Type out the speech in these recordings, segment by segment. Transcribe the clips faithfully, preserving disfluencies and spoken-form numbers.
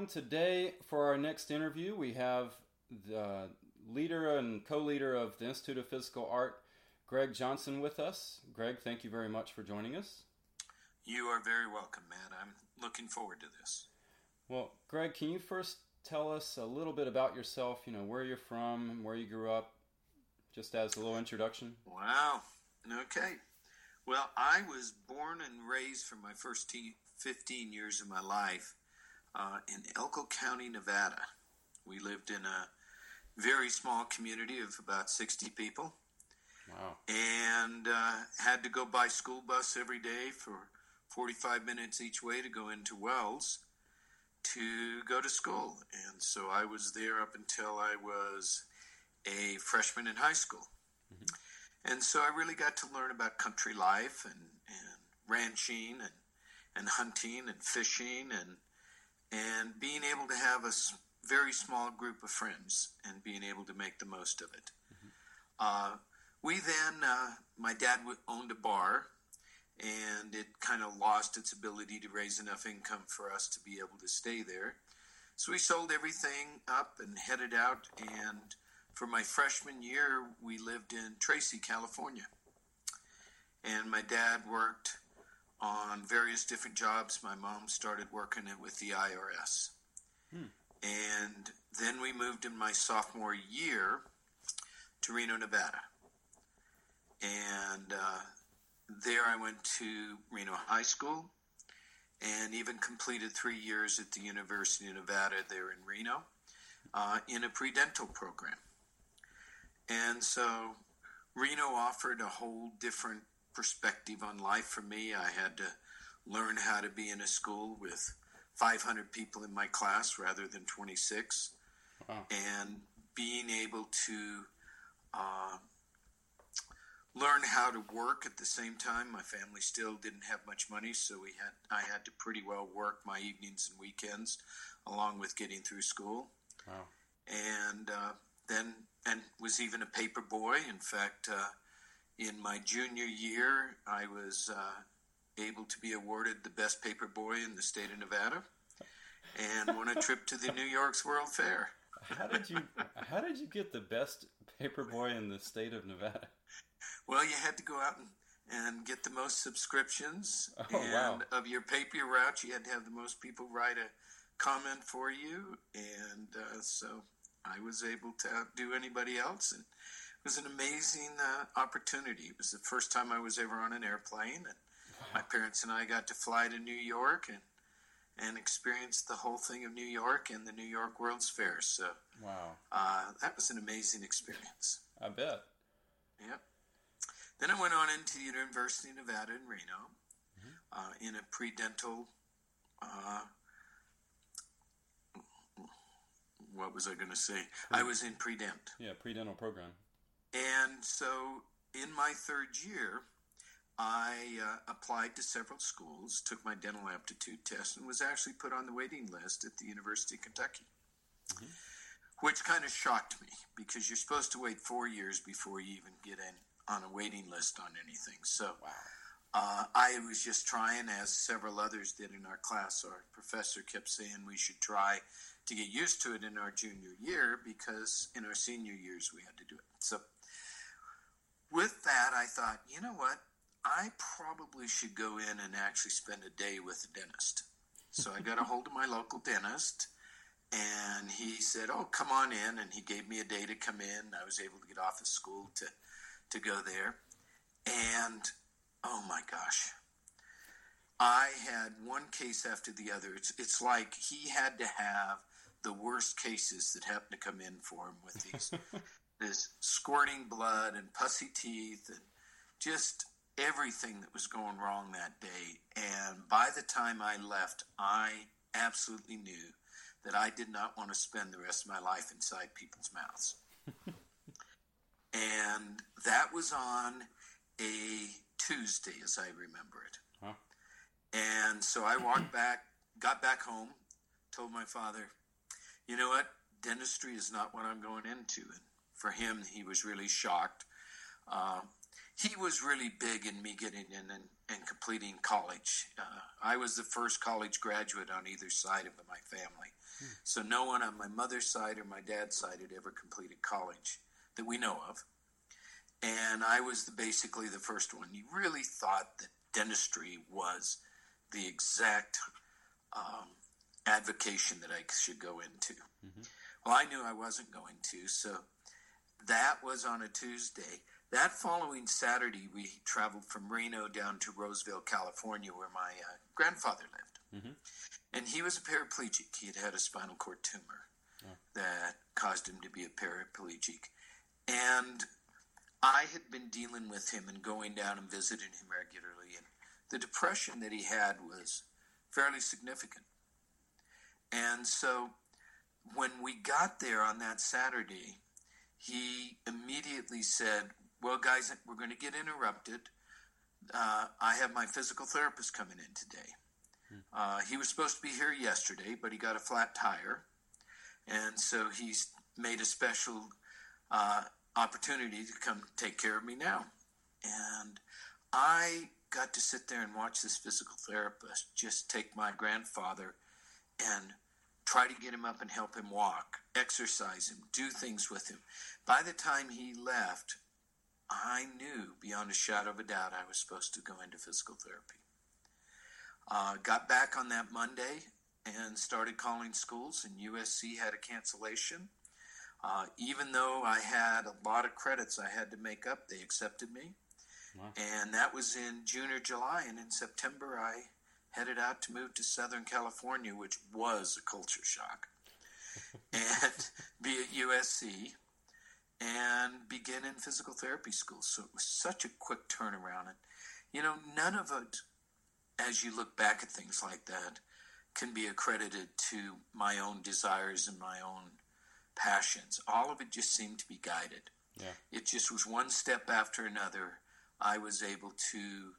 everyone. Today, for our next interview, we have the leader and co-leader of the Institute of Physical Art, Greg Johnson, with us. Greg, thank you very much for joining us. You are very welcome, Matt. I'm looking forward to this. Well, Greg, can you first tell us a little bit about yourself, you know, where you're from, where you grew up, just as a little introduction? Wow. Okay. Well, I was born and raised for my first fifteen years of my life uh, in Elko County, Nevada. We lived in a very small community of about sixty people. Wow. And uh, had to go by school bus every day for forty-five minutes each way to go into Wells to go to school. And so I was there up until I was a freshman in high school. Mm-hmm. And so I really got to learn about country life and, and ranching and, and hunting and fishing and and being able to have a very small group of friends and being able to make the most of it. Mm-hmm. Uh, we then, uh, my dad owned a bar, and it kind of lost its ability to raise enough income for us to be able to stay there. So we sold everything up and headed out, and for my freshman year, we lived in Tracy, California. And my dad worked on various different jobs. My mom started working with the I R S. Hmm. And then we moved in my sophomore year to Reno, Nevada. And uh, there I went to Reno High School and even completed three years at the University of Nevada there in Reno uh, in a pre-dental program. And so Reno offered a whole different perspective on life for me. I had to learn how to be in a school with five hundred people in my class rather than twenty-six. Wow. And being able to uh, learn how to work at the same time. My family still didn't have much money, so we had I had to pretty well work my evenings and weekends along with getting through school. Wow. And uh, then and was even a paper boy. In fact, uh, in my junior year, I was uh, able to be awarded the best paper boy in the state of Nevada and won a trip to the New York's World Fair. How did you How did you get the best paper boy in the state of Nevada? Well, you had to go out and, and get the most subscriptions. Oh, and wow. Of your paper route, you had to have the most people write a comment for you. And uh, so I was able to outdo anybody else. And it was an amazing uh, opportunity. It was the first time I was ever on an airplane. And wow. My parents and I got to fly to New York and, and experience the whole thing of New York and the New York World's Fair. So wow, uh, that was an amazing experience. I bet. Yep. Then I went on into the University of Nevada in Reno mm-hmm. uh, in a pre-dental, uh, what was I going to say? Pre- I was in pre-dent. Yeah, pre-dental program. And so in my third year, I uh, applied to several schools, took my dental aptitude test, and was actually put on the waiting list at the University of Kentucky, mm-hmm. which kind of shocked me because you're supposed to wait four years before you even get in on a waiting list on anything. So wow. uh, I was just trying, as several others did in our class. Our professor kept saying we should try to get used to it in our junior year because in our senior years we had to do it. So with that, I thought, you know what? I probably should go in and actually spend a day with a dentist. So I got a hold of my local dentist, and he said, oh, come on in. And he gave me a day to come in. I was able to get off of school to to go there. And, oh my gosh, I had one case after the other. It's, it's like he had to have the worst cases that happened to come in for him with these, this squirting blood and pussy teeth and just everything that was going wrong that day. And by the time I left, I absolutely knew that I did not want to spend the rest of my life inside people's mouths. And that was on a Tuesday, as I remember it. Huh. And so I walked back, got back home, told my father, you know what, dentistry is not what I'm going into. And for him, he was really shocked. Uh, he was really big in me getting in and, and completing college. Uh, I was the first college graduate on either side of my family. Hmm. So no one on my mother's side or my dad's side had ever completed college that we know of. And I was the, basically the first one. He really thought that dentistry was the exact um, advocation that I should go into. Mm-hmm. Well, I knew I wasn't going to, so that was on a Tuesday. That following Saturday, we traveled from Reno down to Roseville, California, where my uh, grandfather lived. Mm-hmm. And he was a paraplegic. He had had a spinal cord tumor oh. that caused him to be a paraplegic. And I had been dealing with him and going down and visiting him regularly. And the depression that he had was fairly significant. And so when we got there on that Saturday, he immediately said, well, guys, we're going to get interrupted. Uh, I have my physical therapist coming in today. Uh, he was supposed to be here yesterday, but he got a flat tire. And so he's made a special uh, opportunity to come take care of me now. And I got to sit there and watch this physical therapist just take my grandfather and try to get him up and help him walk, exercise him, do things with him. By the time he left, I knew beyond a shadow of a doubt I was supposed to go into physical therapy. Uh, got back on that Monday and started calling schools, and U S C had a cancellation. Uh, even though I had a lot of credits I had to make up, they accepted me. Wow. And that was in June or July, and in September I headed out to move to Southern California, which was a culture shock, and be at U S C and begin in physical therapy school. So it was such a quick turnaround. And, you know, none of it, as you look back at things like that, can be accredited to my own desires and my own passions. All of it just seemed to be guided. Yeah. It just was one step after another. I was able to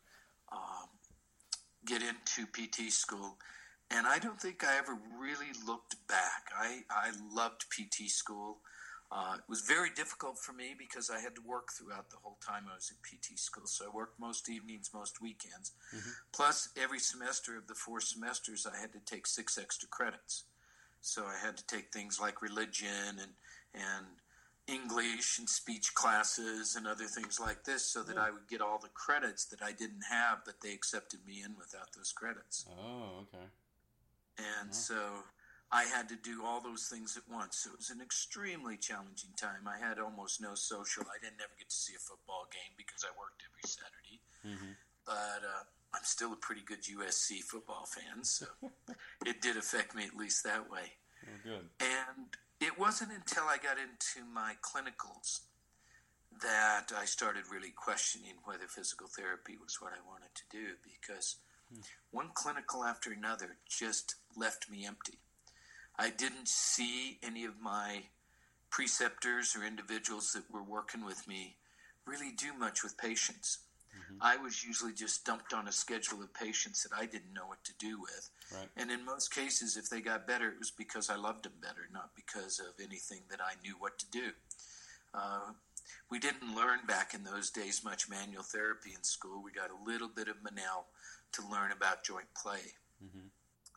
um, get into P T school, and I don't think I ever really looked back. I, I loved P T school. Uh, it was very difficult for me because I had to work throughout the whole time I was at P T school. So I worked most evenings, most weekends. Mm-hmm. Plus, every semester of the four semesters, I had to take six extra credits. So I had to take things like religion and and English and speech classes and other things like this so that oh. I would get all the credits that I didn't have, but they accepted me in without those credits. Oh, okay. And oh. so I had to do all those things at once. So it was an extremely challenging time. I had almost no social. I didn't ever get to see a football game because I worked every Saturday. Mm-hmm. But uh, I'm still a pretty good U S C football fan, so it did affect me at least that way. Oh, good. And it wasn't until I got into my clinicals that I started really questioning whether physical therapy was what I wanted to do, because hmm. one clinical after another just left me empty. I didn't see any of my preceptors or individuals that were working with me really do much with patients. Mm-hmm. I was usually just dumped on a schedule of patients that I didn't know what to do with. Right. And in most cases, if they got better, it was because I loved them better, not because of anything that I knew what to do. Uh, we didn't learn back in those days much manual therapy in school. We got a little bit of Manel to learn about joint play. Mm-hmm.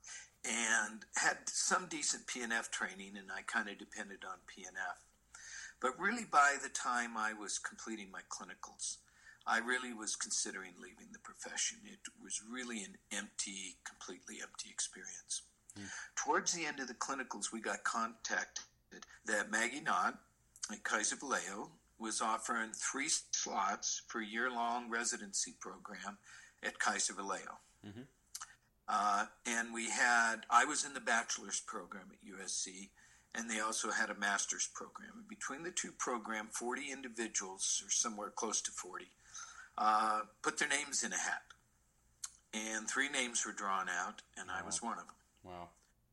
And had some decent P N F training, and I kind of depended on P N F. But really by the time I was completing my clinicals, I really was considering leaving the profession. It was really an empty, completely empty experience. Mm. Towards the end of the clinicals, we got contacted that Maggie Knott at Kaiser Vallejo was offering three slots for a year-long residency program at Kaiser Vallejo. Mm-hmm. Uh, and we had, I was in the bachelor's program at U S C, and they also had a master's program. And between the two programs, forty individuals, or somewhere close to forty, uh, put their names in a hat. And three names were drawn out, and wow. I was one of them. Wow.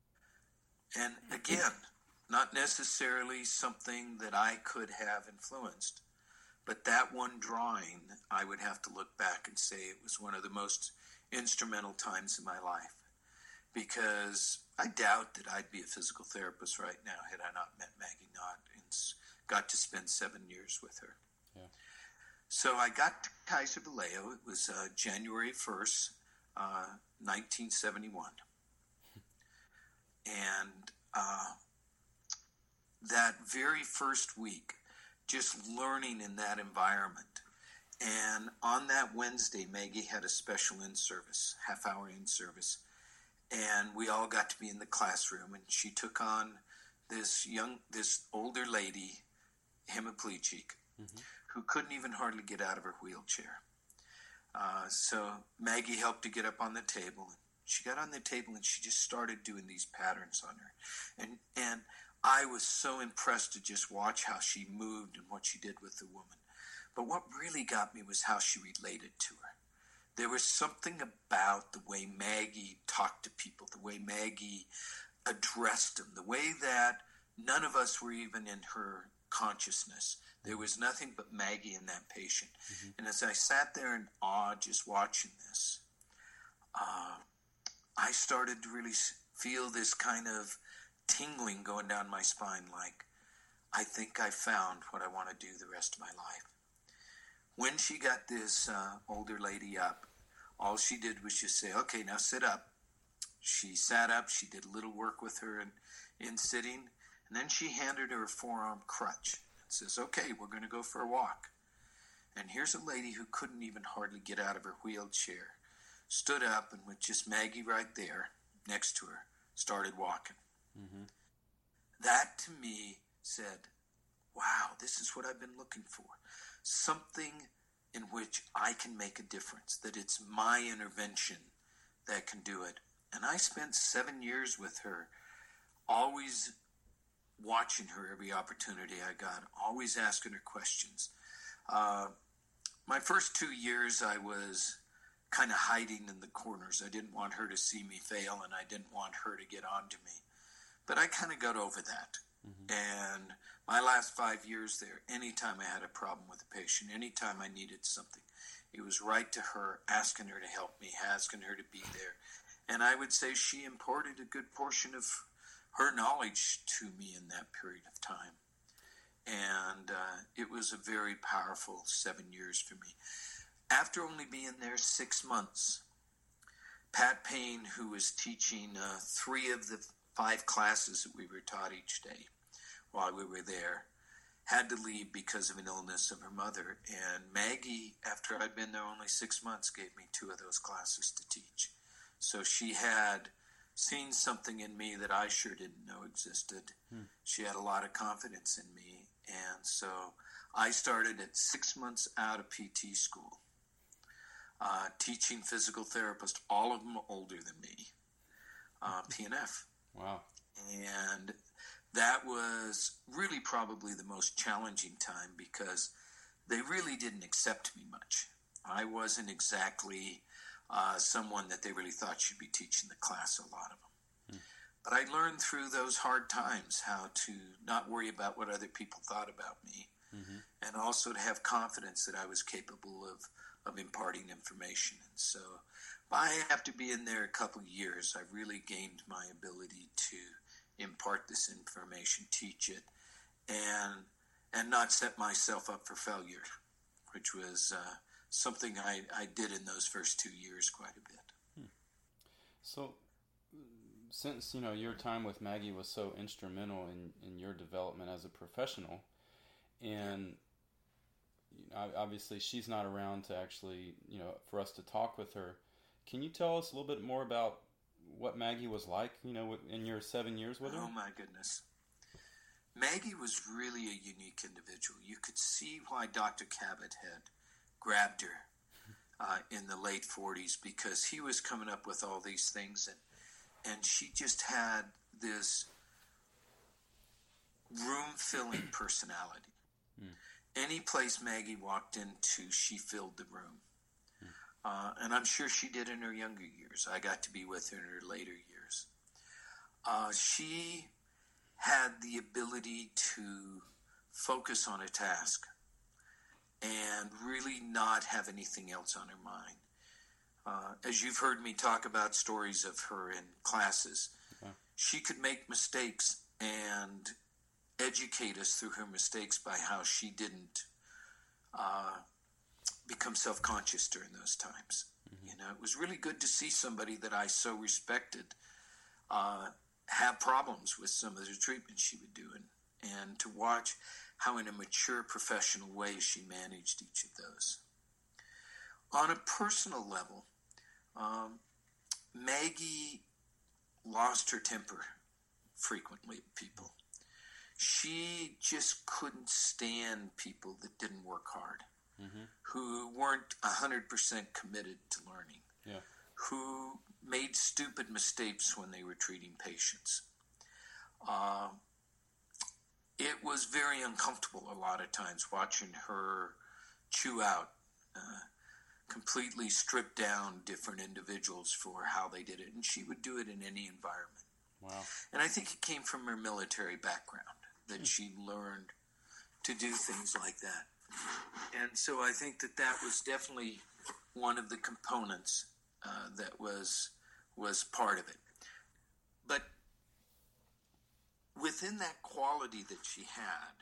And again, not necessarily something that I could have influenced, but that one drawing, I would have to look back and say it was one of the most instrumental times in my life, because I doubt that I'd be a physical therapist right now had I not met Maggie Knott and got to spend seven years with her. Yeah. So I got to Kaiser Vallejo. It was uh, January first, uh, nineteen seventy-one. And uh, that very first week, just learning in that environment. And on that Wednesday, Maggie had a special in-service, half-hour in-service. And we all got to be in the classroom. And she took on this young, this older lady, hemiplegic, mm-hmm. who couldn't even hardly get out of her wheelchair. Uh, so Maggie helped to get up on the table. She got on the table and she just started doing these patterns on her. And and I was so impressed to just watch how she moved and what she did with the woman. But what really got me was how she related to her. There was something about the way Maggie talked to people, the way Maggie addressed them, the way that none of us were even in her consciousness. There was nothing but Maggie and that patient. Mm-hmm. And as I sat there in awe just watching this, uh, I started to really feel this kind of tingling going down my spine, like, I think I found what I want to do the rest of my life. When she got this uh, older lady up, all she did was just say, okay, now sit up. She sat up, she did a little work with her in, in sitting, and then she handed her a forearm crutch and says, okay, we're going to go for a walk. And here's a lady who couldn't even hardly get out of her wheelchair, stood up and with just Maggie right there next to her, started walking. Mm-hmm. That to me said, wow, this is what I've been looking for. Something in which I can make a difference, that it's my intervention that can do it. And I spent seven years with her, always watching her every opportunity I got, always asking her questions. Uh, my first two years, I was kind of hiding in the corners. I didn't want her to see me fail, and I didn't want her to get onto me. But I kind of got over that. Mm-hmm. And my last five years there, anytime I had a problem with a patient, anytime I needed something, it was right to her, asking her to help me, asking her to be there. And I would say she imparted a good portion of her knowledge to me in that period of time. And uh, it was a very powerful seven years for me. After only being there six months, Pat Payne, who was teaching uh, three of the five classes that we were taught each day while we were there, had to leave because of an illness of her mother. And Maggie, after I'd been there only six months, gave me two of those classes to teach. So she had seen something in me that I sure didn't know existed. Hmm. She had a lot of confidence in me. And so I started at six months out of P T school, uh, teaching physical therapists, all of them older than me, uh, P N F. Wow. And that was really probably the most challenging time because they really didn't accept me much. I wasn't exactly uh, someone that they really thought should be teaching the class, a lot of them. Hmm. But I learned through those hard times how to not worry about what other people thought about me, mm-hmm. and also to have confidence that I was capable of, of imparting information. And so by after being there a couple of years, I really gained my ability to impart this information, teach it, and and not set myself up for failure, which was uh, something I, I did in those first two years quite a bit. Hmm. So, since you know your time with Maggie was so instrumental in, in your development as a professional, and you know, obviously she's not around to actually you know for us to talk with her. Can you tell us a little bit more about what Maggie was like, you know, in your seven years with her? Oh, my goodness. Maggie was really a unique individual. You could see why Doctor Cabot had grabbed her uh, in the late forties because he was coming up with all these things, and, and she just had this room-filling personality. Hmm. Any place Maggie walked into, she filled the room. Uh, and I'm sure she did in her younger years. I got to be with her in her later years. Uh, she had the ability to focus on a task and really not have anything else on her mind. Uh, as you've heard me talk about stories of her in classes, okay. She could make mistakes and educate us through her mistakes by how she didn't uh, become self-conscious during those times. Mm-hmm. You know, it was really good to see somebody that I so respected uh, have problems with some of the treatments she would do, and, and to watch how in a mature professional way she managed each of those. On a personal level, um, Maggie lost her temper frequently at people. She just couldn't stand people that didn't work hard, mm-hmm. who weren't one hundred percent committed to learning, yeah. who made stupid mistakes when they were treating patients. Uh, it was very uncomfortable a lot of times watching her chew out, uh, completely strip down different individuals for how they did it. And she would do it in any environment. Wow. And I think it came from her military background that mm. she learned to do things like that. And so I think that that was definitely one of the components uh, that was was part of it. But within that quality that she had,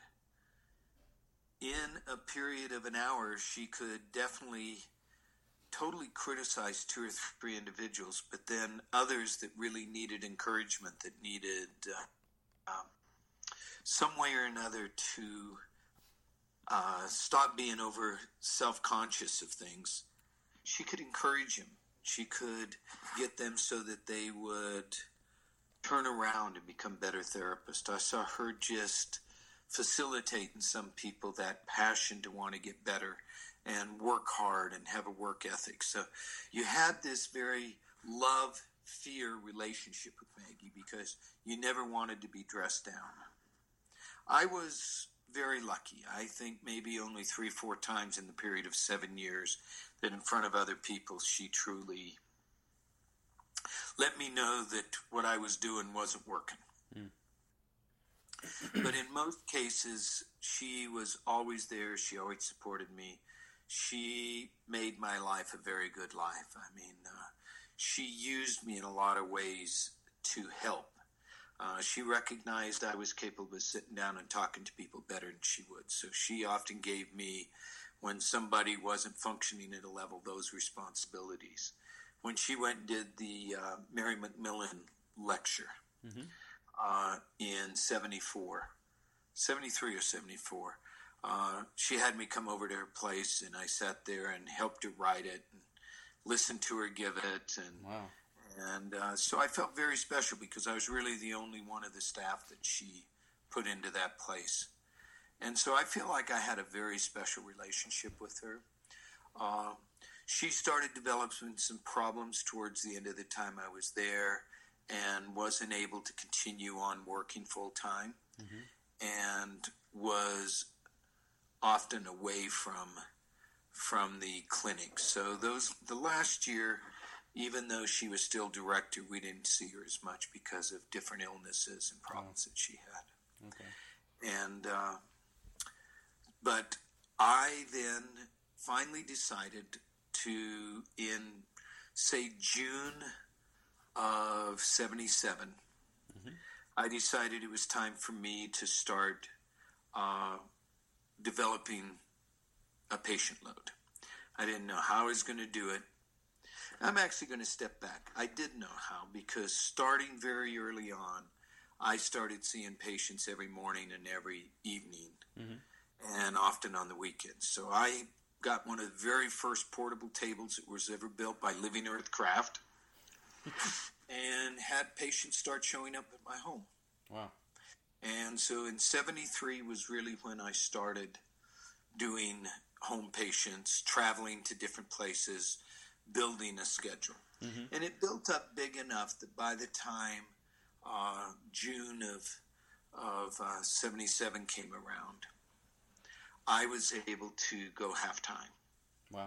in a period of an hour, she could definitely totally criticize two or three individuals, but then others that really needed encouragement, that needed uh, um, some way or another to uh, stop being over self-conscious of things. She could encourage them. She could get them so that they would turn around and become better therapists. I saw her just facilitate in some people that passion to want to get better and work hard and have a work ethic. So you had this very love-fear relationship with Maggie because you never wanted to be dressed down. I was very lucky. I think maybe only three, four times in the period of seven years that in front of other people she truly let me know that what I was doing wasn't working. Mm. But in most cases, she was always there. She always supported me. She made my life a very good life. I mean, uh, she used me in a lot of ways to help. Uh, she recognized I was capable of sitting down and talking to people better than she would. So she often gave me, when somebody wasn't functioning at a level, those responsibilities. When she went and did the uh, Mary McMillan lecture mm-hmm. uh, in seventy-four, seventy-three or seventy-four, uh, she had me come over to her place, and I sat there and helped her write it and listened to her give it. And wow. And uh, so I felt very special because I was really the only one of the staff that she put into that place. And so I feel like I had a very special relationship with her. Uh, she started developing some problems towards the end of the time I was there and wasn't able to continue on working full-time mm-hmm. and was often away from from the clinic. So those the last year, even though she was still director, we didn't see her as much because of different illnesses and problems oh. that she had. Okay. And uh, but I then finally decided to, in say June of seventy-seven, mm-hmm. I decided it was time for me to start uh, developing a patient load. I didn't know how I was going to do it. I'm actually going to step back. I did know how, because starting very early on, I started seeing patients every morning and every evening, mm-hmm. and often on the weekends. So I got one of the very first portable tables that was ever built by Living Earth Craft and had patients start showing up at my home. Wow. And so in seventy-three was really when I started doing home patients, traveling to different places, building a schedule. Mm-hmm. And it built up big enough that by the time uh, June of of uh, seventy-seven came around, I was able to go half-time. Wow.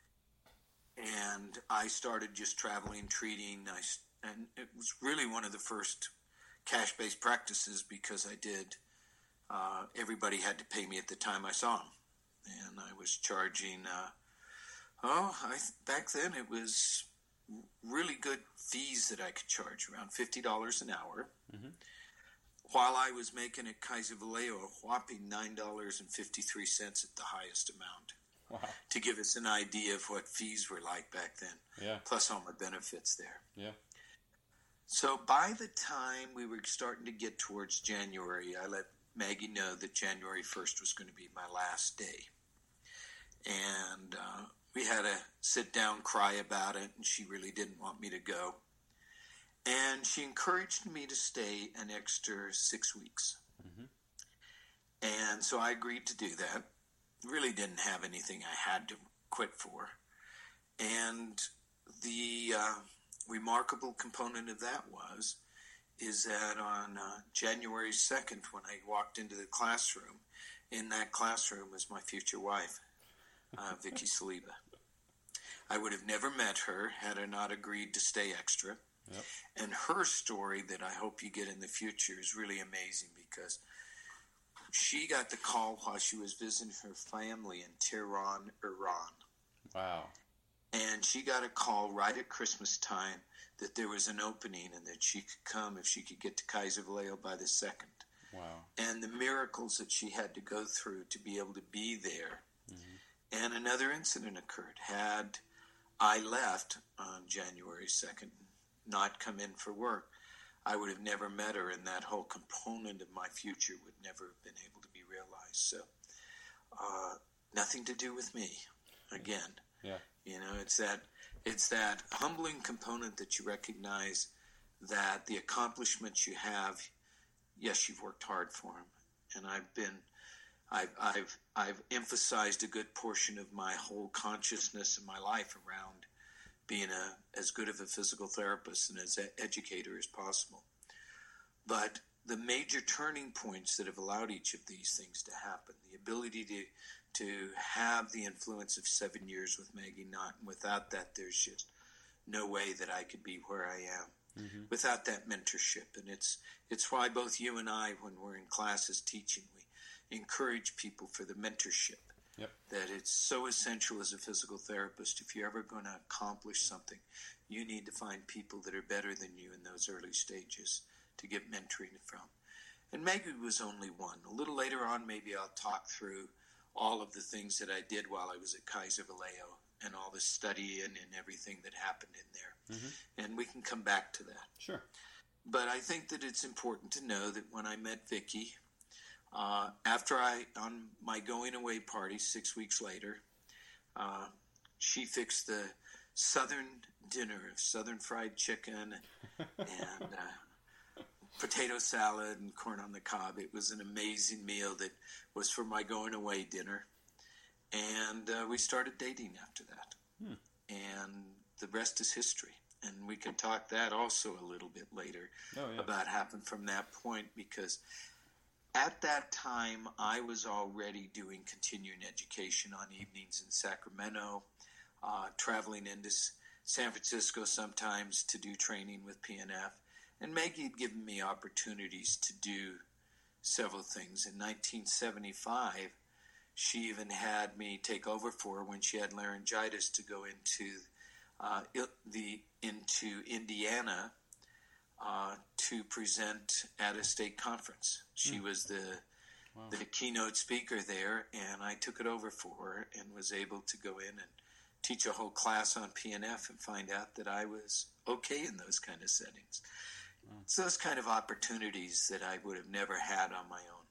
And I started just traveling, treating, I, and it was really one of the first cash-based practices because I did, uh, everybody had to pay me at the time I saw them. And I was charging, uh, oh, I, back then it was really good fees that I could charge, around fifty dollars an hour. Mm-hmm. While I was making at Kaiser Vallejo a whopping nine dollars and fifty-three cents at the highest amount. Wow. to give us an idea of what fees were like back then. Yeah. Plus all my benefits there. Yeah. So by the time we were starting to get towards January, I let Maggie know that January first was going to be my last day. And uh, we had a sit down cry about it, and she really didn't want me to go. And she encouraged me to stay an extra six weeks. Mm-hmm. And so I agreed to do that. Really didn't have anything I had to quit for. And the uh, remarkable component of that was, is that on uh, January second, when I walked into the classroom, in that classroom was my future wife, uh, Vicky Saliba. I would have never met her had I not agreed to stay extra. Yep. And her story that I hope you get in the future is really amazing, because she got the call while she was visiting her family in Tehran, Iran. Wow. And she got a call right at Christmas time that there was an opening and that she could come if she could get to Kaiser Vallejo by the second. Wow. And the miracles that she had to go through to be able to be there. Mm-hmm. And another incident occurred. Had I left on January second, not come in for work, I would have never met her, and that whole component of my future would never have been able to be realized. So, uh, nothing to do with me, again. Yeah. You know, it's that it's that humbling component that you recognize that the accomplishments you have, yes, you've worked hard for them, and I've been, I've I've I've emphasized a good portion of my whole consciousness in my life around being a as good of a physical therapist and as an educator as possible. But the major turning points that have allowed each of these things to happen, the ability to to have the influence of seven years with Maggie Knott, and without that, there's just no way that I could be where I am. Mm-hmm. Without that mentorship. And it's it's why both you and I, when we're in classes teaching, we encourage people for the mentorship. Yep. That it's so essential as a physical therapist. If you're ever going to accomplish something, you need to find people that are better than you in those early stages to get mentoring from. And Maggie was only one. A little later on, maybe I'll talk through all of the things that I did while I was at Kaiser Vallejo and all the studying and everything that happened in there. Mm-hmm. And we can come back to that. Sure. But I think that it's important to know that when I met Vicky, uh, after I, on my going away party six weeks later, uh, she fixed the Southern dinner of Southern fried chicken and uh, potato salad and corn on the cob. It was an amazing meal that was for my going away dinner. And uh, we started dating after that. Hmm. And the rest is history. And we can talk that also a little bit later oh, yeah. about happened from that point, because at that time I was already doing continuing education on evenings in Sacramento, uh, traveling into San Francisco sometimes to do training with P N F. And Maggie had given me opportunities to do several things. In nineteen seventy-five, she even had me take over for her when she had laryngitis to go into uh, the into Indiana uh, to present at a state conference. She mm. was the wow. the keynote speaker there, and I took it over for her and was able to go in and teach a whole class on P N F and find out that I was okay in those kind of settings. Wow. It's those kind of opportunities that I would have never had on my own.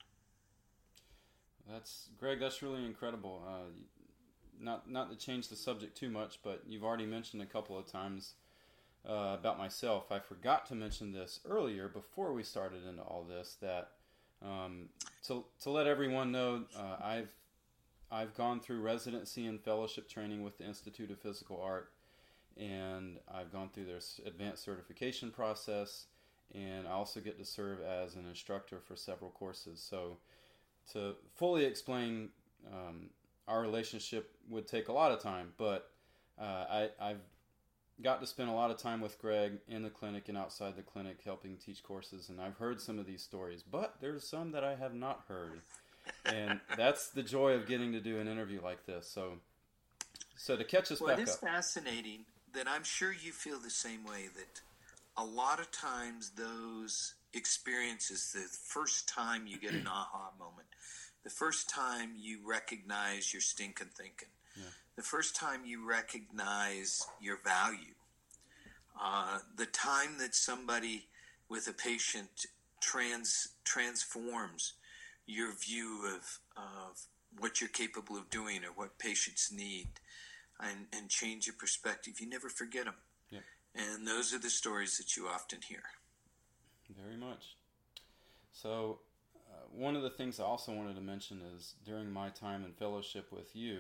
That's Greg. That's really incredible. Uh, not not to change the subject too much, but you've already mentioned a couple of times uh, about myself. I forgot to mention this earlier before we started into all this. That um, to to let everyone know, uh, I've I've gone through residency and fellowship training with the Institute of Physical Art, and I've gone through their advanced certification process, and I also get to serve as an instructor for several courses. So to fully explain um, our relationship would take a lot of time, but uh, I, I've got to spend a lot of time with Greg in the clinic and outside the clinic helping teach courses, and I've heard some of these stories, but there's some that I have not heard, and that's the joy of getting to do an interview like this. So, so to catch us well, back it is up. fascinating that I'm sure you feel the same way, that a lot of times those experiences, the first time you get an aha moment, the first time you recognize your stinking thinking, Yeah. The first time you recognize your value. Uh, the time that somebody with a patient trans transforms your view of, of what you're capable of doing or what patients need, and, and change your perspective. You never forget them. Yep. And those are the stories that you often hear. Very much. So uh, one of the things I also wanted to mention is during my time in fellowship with you,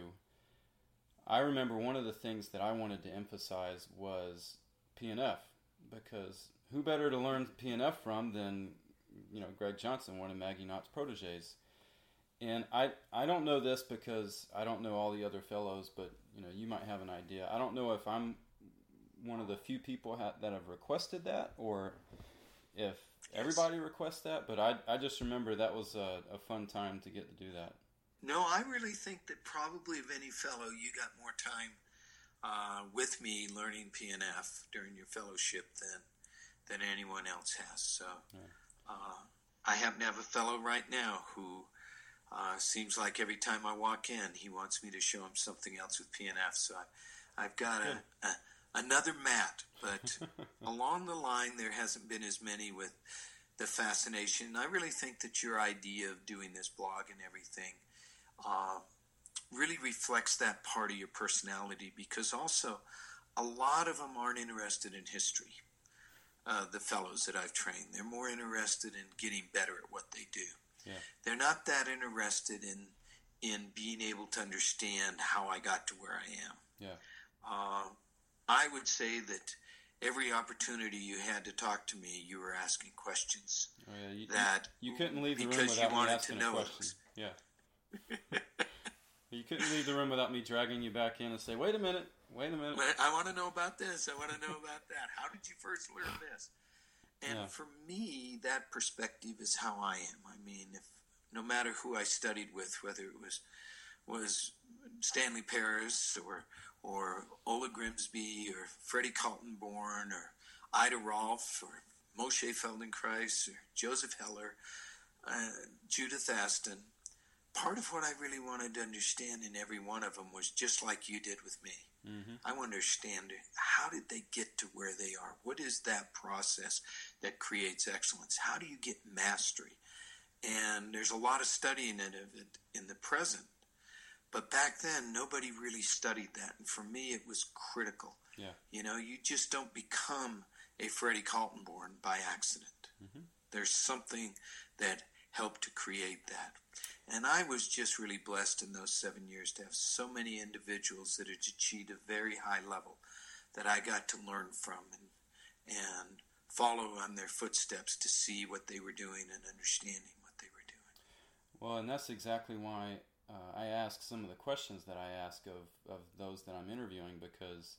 I remember one of the things that I wanted to emphasize was P N F, because who better to learn P N F from than, you know, Greg Johnson, one of Maggie Knott's proteges. And I, I don't know this because I don't know all the other fellows, but, you know, you might have an idea. I don't know if I'm one of the few people ha- that have requested that, or if everybody requests that, but I, I just remember that was a, a fun time to get to do that. No, I really think that probably of any fellow, you got more time uh, with me learning P N F during your fellowship than than anyone else has. So Yeah. uh, I happen to have a fellow right now who uh, seems like every time I walk in, he wants me to show him something else with P N F. So I, I've got a, a another Matt, but along the line, there hasn't been as many with the fascination. I really think that your idea of doing this blog and everything uh, really reflects that part of your personality, because also a lot of them aren't interested in history. Uh, the fellows that I've trained, they're more interested in getting better at what they do. Yeah. They're not that interested in in being able to understand how I got to where I am. Yeah. Uh, I would say that every opportunity you had to talk to me, you were asking questions. Oh, yeah. You, that you, you couldn't leave the room because you without me wanted asking to know a question. us. Yeah. You couldn't leave the room without me dragging you back in and say, wait a minute, wait a minute. I want to know about this. I want to know about that. How did you first learn this? And Yeah. for me, that perspective is how I am. I mean, if no matter who I studied with, whether it was was Stanley Paris or or Ola Grimsby or Freddie Kaltenborn or Ida Rolf or Moshe Feldenkrais or Joseph Heller, uh, Judith Aston, part of what I really wanted to understand in every one of them was just like you did with me. Mm-hmm. I want to understand how did they get to where they are? What is that process that creates excellence? How do you get mastery? And there's a lot of studying of it in the present. But back then, nobody really studied that. And for me, it was critical. Yeah. You know, you just don't become a Freddie Kaltenborn by accident. Mm-hmm. There's something that helped to create that. And I was just really blessed in those seven years to have so many individuals that had achieved a very high level that I got to learn from and, and follow on their footsteps to see what they were doing and understanding what they were doing. Well, and that's exactly why uh, I ask some of the questions that I ask of, of those that I'm interviewing, because,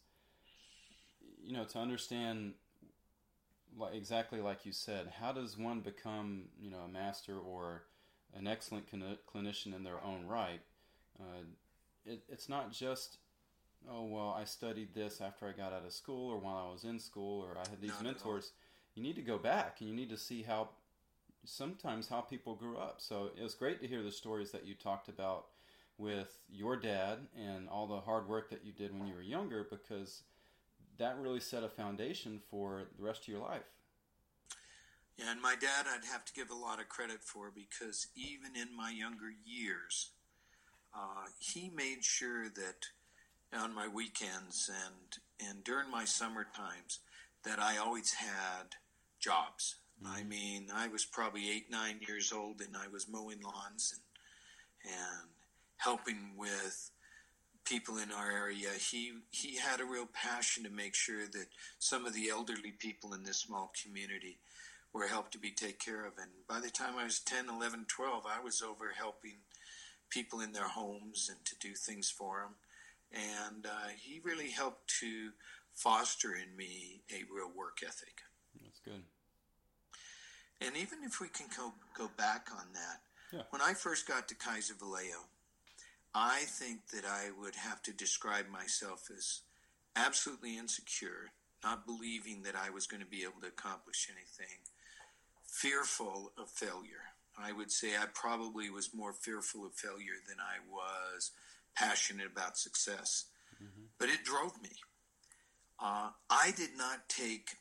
you know, to understand like, exactly like you said, how does one become, you know, a master or an excellent clinician in their own right? Uh, it, it's not just, oh, well, I studied this after I got out of school or while I was in school or I had these Not mentors. You need to go back and you need to see how, sometimes how people grew up. So it was great to hear the stories that you talked about with your dad and all the hard work that you did when you were younger, because that really set a foundation for the rest of your life. Yeah, and my dad I'd have to give a lot of credit for, because even in my younger years, uh, he made sure that on my weekends and, and during my summer times that I always had jobs. Mm-hmm. I mean, I was probably eight, nine years old and I was mowing lawns and, and helping with people in our area. He he had a real passion to make sure that some of the elderly people in this small community were helped to be taken care of. And by the time I was ten, eleven, twelve, I was over helping people in their homes and to do things for them. And uh, he really helped to foster in me a real work ethic. That's good. And even if we can go, go back on that, yeah. When I first got to Kaiser Vallejo, I think that I would have to describe myself as absolutely insecure, not believing that I was going to be able to accomplish anything, fearful of failure. I would say I probably was more fearful of failure than I was passionate about success. Mm-hmm. But it drove me. Uh, I did not take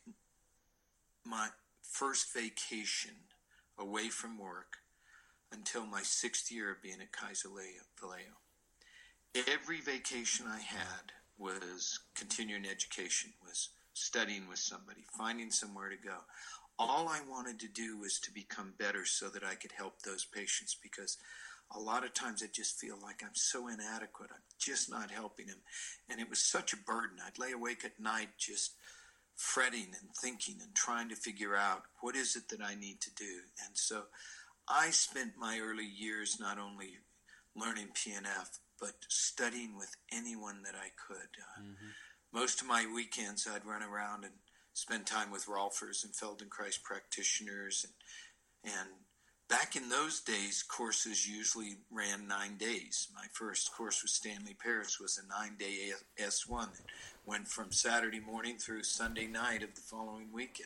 my first vacation away from work until my sixth year of being at Kaiser Vallejo. Every vacation I had was continuing education, was studying with somebody, finding somewhere to go. All I wanted to do was to become better so that I could help those patients, because a lot of times I just feel like I'm so inadequate. I'm just not helping them. And it was such a burden. I'd lay awake at night just fretting and thinking and trying to figure out what is it that I need to do. And so I spent my early years not only learning P N F, but studying with anyone that I could. Uh, mm-hmm. Most of my weekends I'd run around and spend time with Rolfers and Feldenkrais practitioners. And, and back in those days, courses usually ran nine days. My first course with Stanley Paris was a nine-day S one that went from Saturday morning through Sunday night of the following weekend.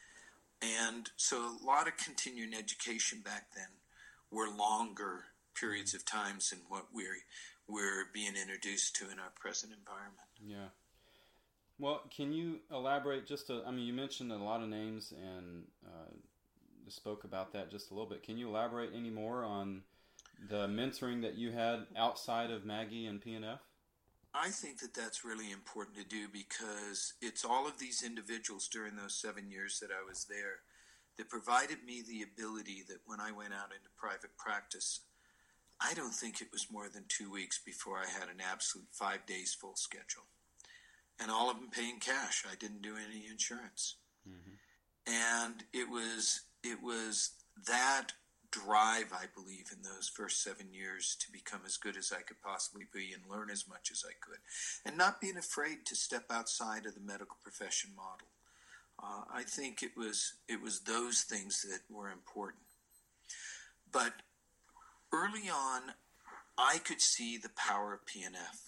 And so a lot of continuing education back then were longer periods of times than what we're, we're being introduced to in our present environment. Yeah. Well, can you elaborate just a, I mean, you mentioned a lot of names and uh, spoke about that just a little bit. Can you elaborate any more on the mentoring that you had outside of Maggie and P N F? I think that that's really important to do, because it's all of these individuals during those seven years that I was there that provided me the ability that when I went out into private practice, I don't think it was more than two weeks before I had an absolute five days full schedule. And all of them paying cash. I didn't do any insurance. Mm-hmm. And it was it was that drive, I believe, in those first seven years to become as good as I could possibly be and learn as much as I could. And not being afraid to step outside of the medical profession model. Uh, I think it was it was those things that were important. But early on, I could see the power of P N F.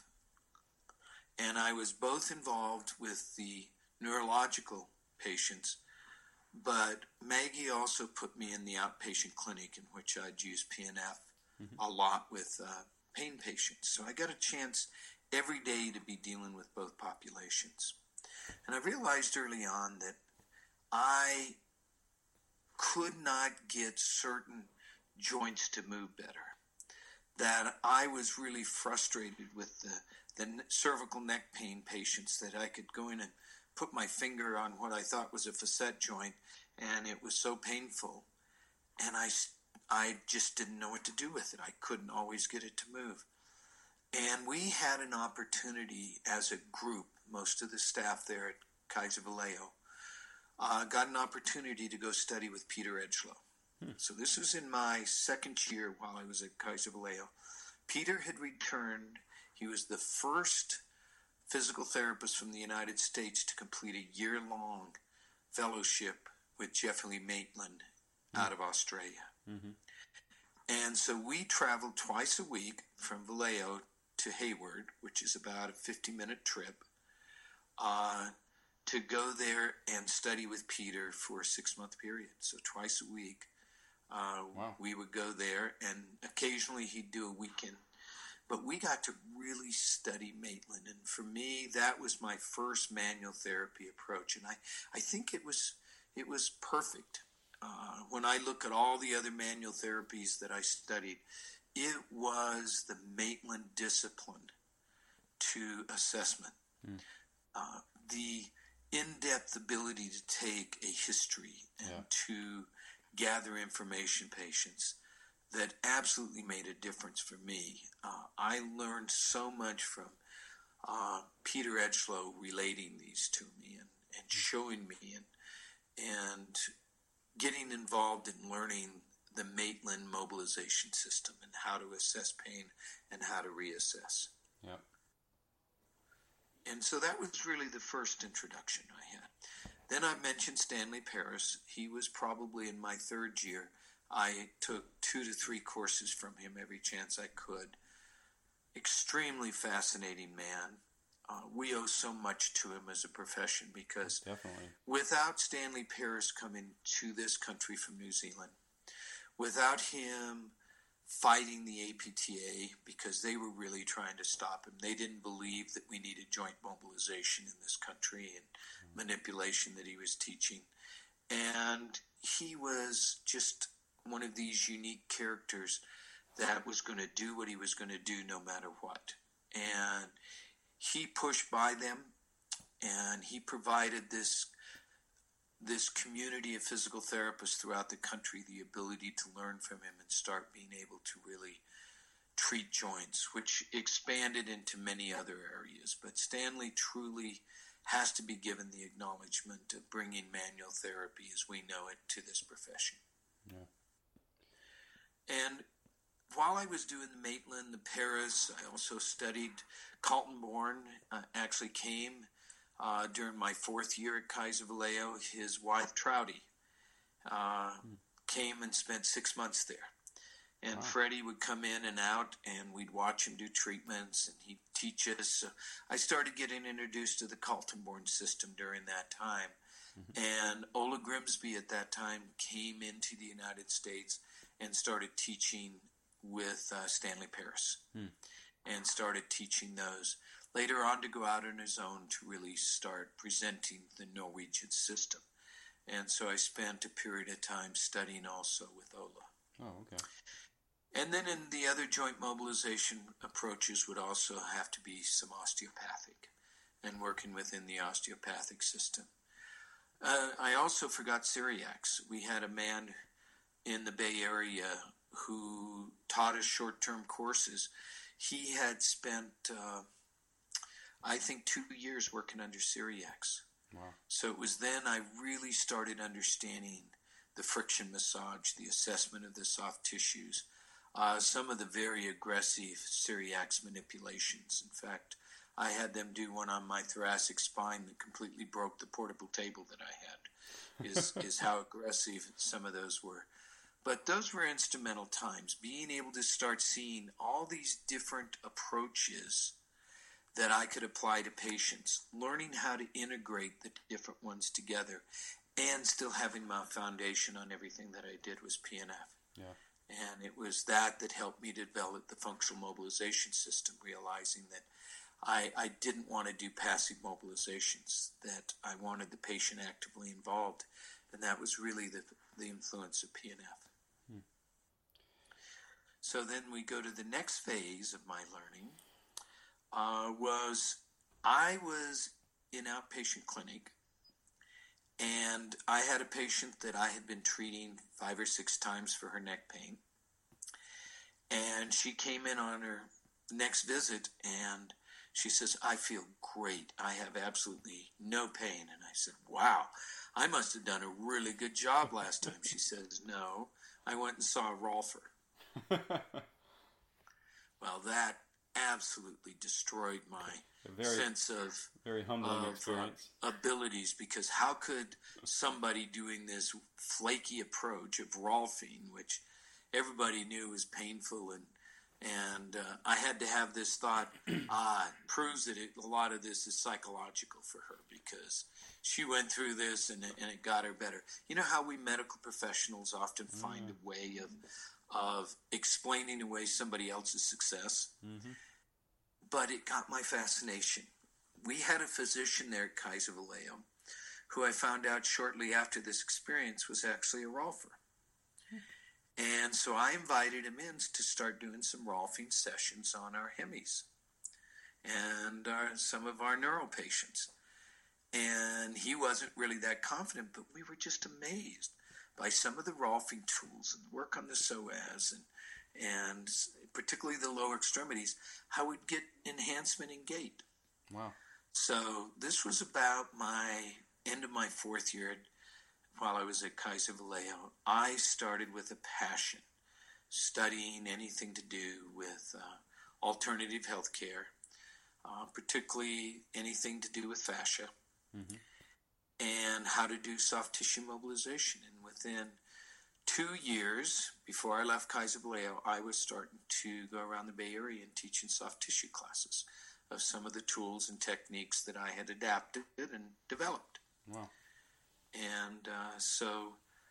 And I was both involved with the neurological patients, but Maggie also put me in the outpatient clinic in which I'd use P N F mm-hmm. a lot with uh, pain patients. So I got a chance every day to be dealing with both populations. And I realized early on that I could not get certain joints to move better, that I was really frustrated with the the cervical neck pain patients, that I could go in and put my finger on what I thought was a facet joint, and it was so painful. And I, I just didn't know what to do with it. I couldn't always get it to move. And we had an opportunity as a group, most of the staff there at Kaiser Vallejo, uh, got an opportunity to go study with Peter Edgelow. Hmm. So this was in my second year while I was at Kaiser Vallejo. Peter had returned. He was the first physical therapist from the United States to complete a year-long fellowship with Jeffrey Maitland mm-hmm. out of Australia. Mm-hmm. And so we traveled twice a week from Vallejo to Hayward, which is about a fifty-minute trip, uh, to go there and study with Peter for a six-month period. So twice a week, uh, wow. we would go there, and occasionally he'd do a weekend. But we got to really study Maitland, and for me, that was my first manual therapy approach, and I, I think it was it was perfect. Uh, when I look at all the other manual therapies that I studied, it was the Maitland discipline to assessment. Mm. Uh, the in-depth ability to take a history and yeah. to gather information patients that absolutely made a difference for me. Uh, I learned so much from uh, Peter Edgelow relating these to me and, and showing me and, and getting involved in learning the Maitland mobilization system and how to assess pain and how to reassess. Yep. And so that was really the first introduction I had. Then I mentioned Stanley Paris. He was probably in my third year. I took two to three courses from him every chance I could. Extremely fascinating man. Uh, we owe so much to him as a profession, because Definitely. without Stanley Paris coming to this country from New Zealand, without him fighting the A P T A because they were really trying to stop him. They didn't believe that we needed joint mobilization in this country and mm-hmm. manipulation that he was teaching. And he was just one of these unique characters that was going to do what he was going to do no matter what. And he pushed by them, and he provided this this community of physical therapists throughout the country the ability to learn from him and start being able to really treat joints, which expanded into many other areas. But Stanley truly has to be given the acknowledgement of bringing manual therapy as we know it to this profession. Yeah. And while I was doing the Maitland, the Paris, I also studied Kaltenborn. Uh, actually came uh, during my fourth year at Kaiser Vallejo. His wife, Trouty, uh, hmm. came and spent six months there. And wow. Freddie would come in and out, and we'd watch him do treatments, and he'd teach us. So I started getting introduced to the Kaltenborn system during that time. Mm-hmm. And Ola Grimsby at that time came into the United States and started teaching with uh, Stanley Paris hmm. and started teaching those. Later on to go out on his own to really start presenting the Norwegian system. And so I spent a period of time studying also with Ola. Oh, okay. And then in the other joint mobilization approaches would also have to be some osteopathic and working within the osteopathic system. Uh, I also forgot Cyriax. We had a man in the Bay Area who taught us short-term courses. He had spent, uh, I think, two years working under Cyriax. Wow. So it was then I really started understanding the friction massage, the assessment of the soft tissues, uh, some of the very aggressive Cyriax manipulations. In fact, I had them do one on my thoracic spine that completely broke the portable table that I had, is, is how aggressive some of those were. But those were instrumental times, being able to start seeing all these different approaches that I could apply to patients, learning how to integrate the different ones together, and still having my foundation on everything that I did was P N F. Yeah. And it was that that helped me develop the functional mobilization system, realizing that I, I didn't want to do passive mobilizations, that I wanted the patient actively involved, and that was really the, the influence of P N F. Hmm. So then we go to the next phase of my learning, uh, was I was in outpatient clinic, and I had a patient that I had been treating five or six times for her neck pain. And she came in on her next visit, and she says, "I feel great. I have absolutely no pain." And I said, "Wow, I must have done a really good job last time." She says, "No, I went and saw Rolfer." Well, that absolutely destroyed my very, sense of very humbling of, experience. Uh, abilities, because how could somebody doing this flaky approach of Rolfing, which everybody knew was painful, and and uh, I had to have this thought, ah, it proves that it, a lot of this is psychological for her, because she went through this and it, and it got her better. You know how we medical professionals often find mm. a way of of explaining away somebody else's success? Mm-hmm. But it got my fascination. We had a physician there at Kaiser Vallejo who I found out shortly after this experience was actually a Rolfer. And so I invited him in to start doing some Rolfing sessions on our Hemis and our, some of our neuro patients. And he wasn't really that confident, but we were just amazed by some of the Rolfing tools and work on the psoas and and particularly the lower extremities, how we'd get enhancement in gait. Wow. So this was about my end of my fourth year at, while I was at Kaiser Vallejo. I started with a passion, studying anything to do with uh, alternative health care, uh, particularly anything to do with fascia, mm-hmm. and how to do soft tissue mobilization. And within two years before I left Kaiser Vallejo, I was starting to go around the Bay Area and teaching soft tissue classes of some of the tools and techniques that I had adapted and developed. Wow. And uh, so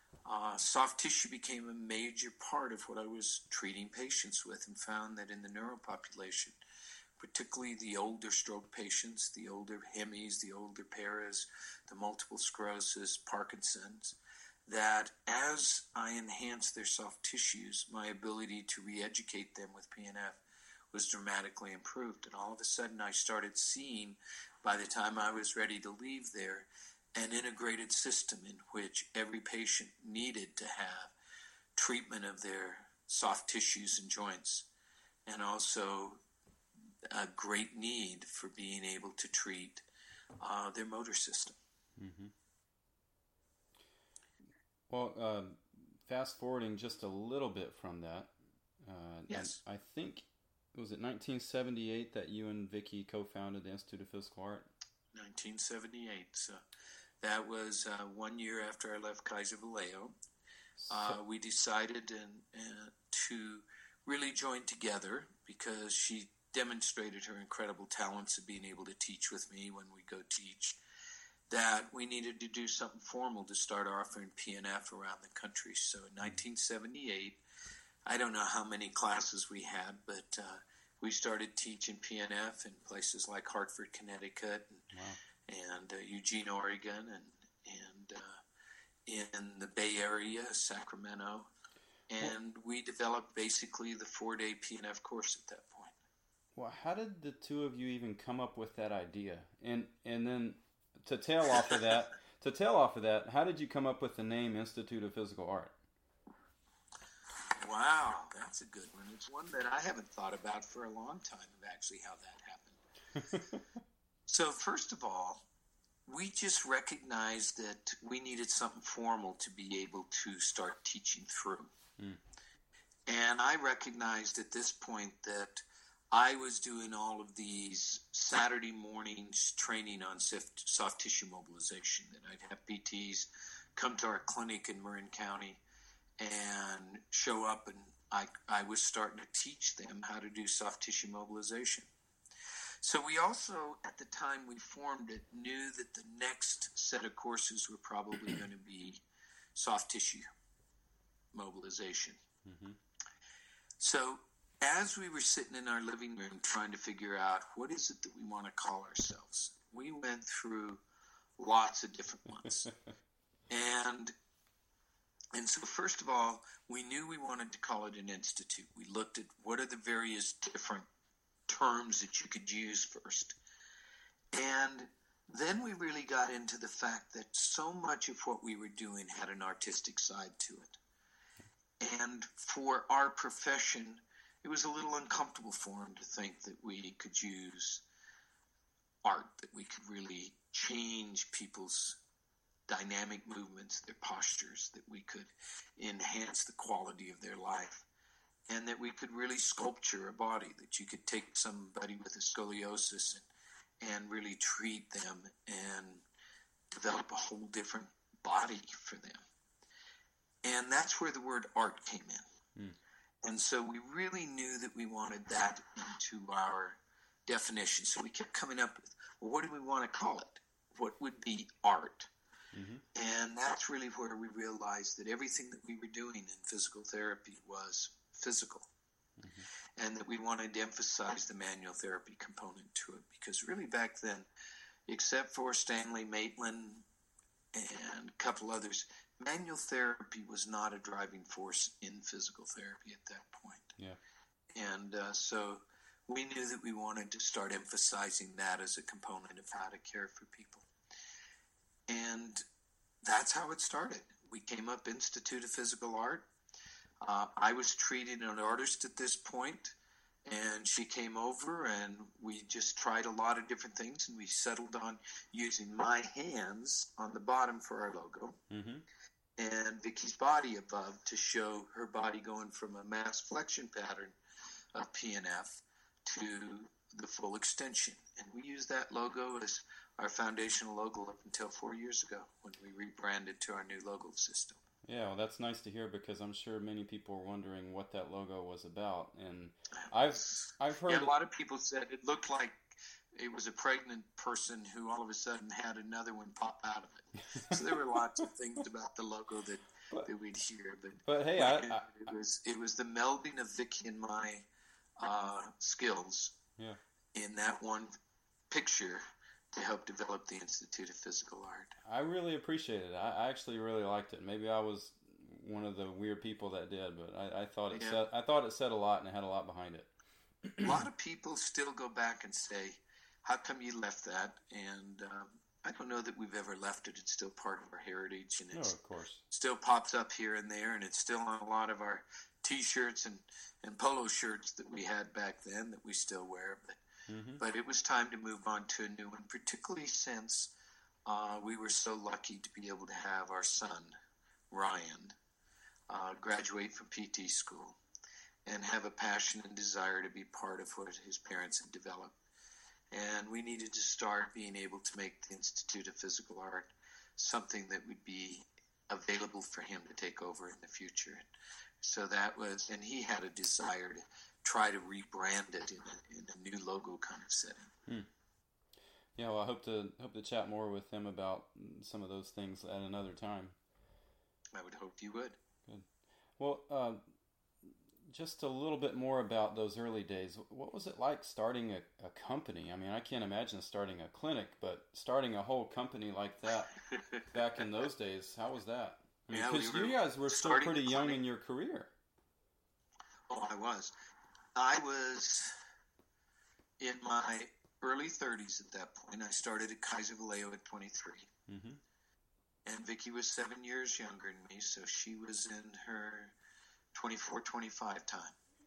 uh, soft tissue became a major part of what I was treating patients with, and found that in the neuro population, particularly the older stroke patients, the older Hemis, the older paras, the multiple sclerosis, Parkinson's, that as I enhanced their soft tissues, my ability to re-educate them with P N F was dramatically improved. And all of a sudden I started seeing, by the time I was ready to leave there, an integrated system in which every patient needed to have treatment of their soft tissues and joints, and also a great need for being able to treat uh, their motor system. Mm-hmm. Well, uh, fast forwarding just a little bit from that, uh, yes, I think, was it nineteen seventy-eight that you and Vicki co-founded the Institute of Physical Art? nineteen seventy-eight. So that was uh, one year after I left Kaiser Vallejo. Uh, we decided and, and to really join together, because she demonstrated her incredible talents of being able to teach with me when we go teach, that we needed to do something formal to start offering P N F around the country. So in nineteen seventy-eight, I don't know how many classes we had, but uh, we started teaching P N F in places like Hartford, Connecticut, and, wow. and uh, Eugene, Oregon, and, and uh, in the Bay Area, Sacramento. And well, we developed basically the four-day P N F course at that point. Well, how did the two of you even come up with that idea? And and then to tail off of that, to tail off of that, how did you come up with the name Institute of Physical Art? Wow, that's a good one. It's one that I haven't thought about for a long time, of actually how that happened. So first of all, we just recognized that we needed something formal to be able to start teaching through. Mm. And I recognized at this point that I was doing all of these Saturday mornings training on soft tissue mobilization, that I'd have P Ts come to our clinic in Marin County and show up, and I, I was starting to teach them how to do soft tissue mobilization. So we also, at the time we formed it, knew that the next set of courses were probably going to be soft tissue mobilization. Mm-hmm. So as we were sitting in our living room trying to figure out what is it that we want to call ourselves, we went through lots of different ones. and And so first of all, we knew we wanted to call it an institute. We looked at what are the various different terms that you could use first. And then we really got into the fact that so much of what we were doing had an artistic side to it. And for our profession, it was a little uncomfortable for them to think that we could use art, that we could really change people's dynamic movements, their postures, that we could enhance the quality of their life, and that we could really sculpture a body, that you could take somebody with a scoliosis and, and really treat them and develop a whole different body for them. And that's where the word art came in. Mm. And so we really knew that we wanted that into our definition. So we kept coming up with, well, what do we want to call it? What would be art? Mm-hmm. And that's really where we realized that everything that we were doing in physical therapy was physical. Mm-hmm. And that we wanted to emphasize the manual therapy component to it. Because really back then, except for Stanley Maitland and a couple others, manual therapy was not a driving force in physical therapy at that point. Yeah. And uh, so we knew that we wanted to start emphasizing that as a component of how to care for people. And that's how it started. We came up Institute of Physical Art. Uh, I was treating an artist at this point, and she came over, and we just tried a lot of different things, and we settled on using my hands on the bottom for our logo, mm-hmm. and Vicki's body above to show her body going from a mass flexion pattern of P N F to the full extension. And we used that logo as our foundational logo up until four years ago when we rebranded to our new logo system. Yeah, well, that's nice to hear, because I'm sure many people were wondering what that logo was about. And I've I've heard... Yeah, a lot of people said it looked like it was a pregnant person who all of a sudden had another one pop out of it. So there were lots of things about the logo that but, that we'd hear. But, but hey, but I, it, I, it was it was the melding of Vicki and my uh, skills yeah. in that one picture to help develop the Institute of Physical Art. I really appreciated it. I, I actually really liked it. Maybe I was one of the weird people that did, but I, I thought it yeah. said I thought it said a lot and it had a lot behind it. A lot of people still go back and say, "How come you left that?" And um, I don't know that we've ever left it. It's still part of our heritage, and it oh, of course. still pops up here and there, and it's still on a lot of our T-shirts and, and polo shirts that we had back then that we still wear. But mm-hmm. but it was time to move on to a new one, particularly since uh, we were so lucky to be able to have our son, Ryan, uh, graduate from P T school and have a passion and desire to be part of what his parents had developed. And we needed to start being able to make the Institute of Physical Art something that would be available for him to take over in the future. So that was, and he had a desire to try to rebrand it in a, in a new logo kind of setting. Hmm. Yeah, well, I hope to hope to chat more with him about some of those things at another time. I would hope you would. Good. Well, uh, just a little bit more about those early days. What was it like starting a, a company? I mean, I can't imagine starting a clinic, but starting a whole company like that back in those days, how was that? Because I mean, yeah, we you guys were still pretty young in your career. Oh, I was. I was in my early thirties at that point. I started at Kaiser Vallejo at twenty-three. Mm-hmm. And Vicki was seven years younger than me, so she was in her twenty-four, twenty-five time.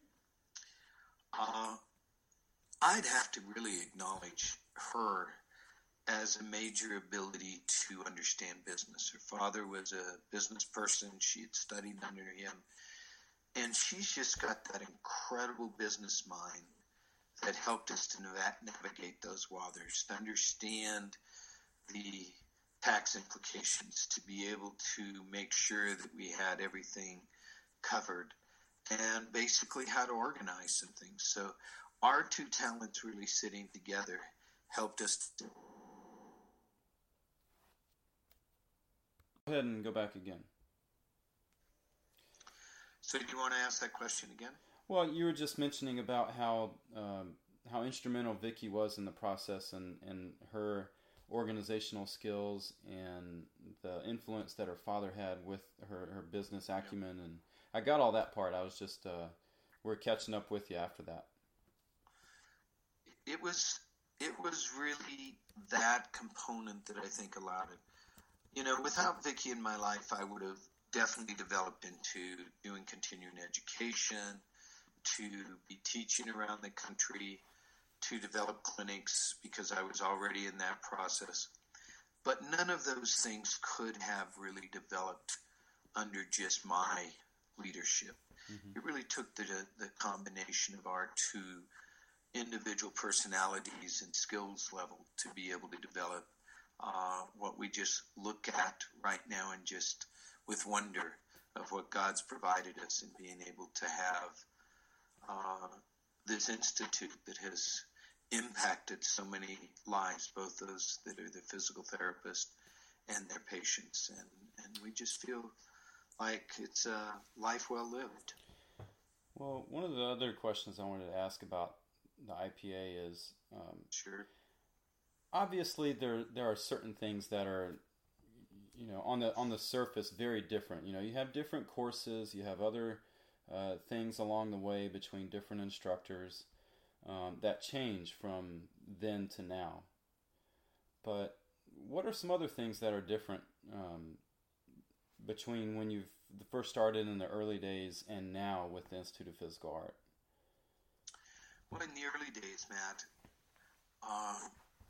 Uh, I'd have to really acknowledge her as a major ability to understand business. Her father was a business person. She had studied under him. And she's just got that incredible business mind that helped us to navigate those waters, to understand the tax implications, to be able to make sure that we had everything covered, and basically how to organize some things. So our two talents really sitting together helped us to... Go ahead and go back again. So do you want to ask that question again? Well, you were just mentioning about how um, how instrumental Vicki was in the process, and, and her organizational skills and the influence that her father had with her, her business acumen. Yeah. And I got all that part. I was just, uh, we're catching up with you after that. It was, it was really that component that I think allowed it. You know, without Vicki in my life, I would have definitely developed into doing continuing education, to be teaching around the country, to develop clinics, because I was already in that process. But none of those things could have really developed under just my leadership. Mm-hmm. It really took the, the combination of our two individual personalities and skills level to be able to develop uh, what we just look at right now and just with wonder of what God's provided us and being able to have uh, this institute that has impacted so many lives, both those that are the physical therapists and their patients. And, and we just feel like it's a life well lived. Well, one of the other questions I wanted to ask about the I P A is, um, sure. Obviously, there there are certain things that are, you know, on the on the surface very different. You know, you have different courses, you have other uh, things along the way between different instructors um, that change from then to now. But what are some other things that are different um, between when you've first started in the early days and now with the Institute of Physical Art? Well, in the early days, Matt, uh,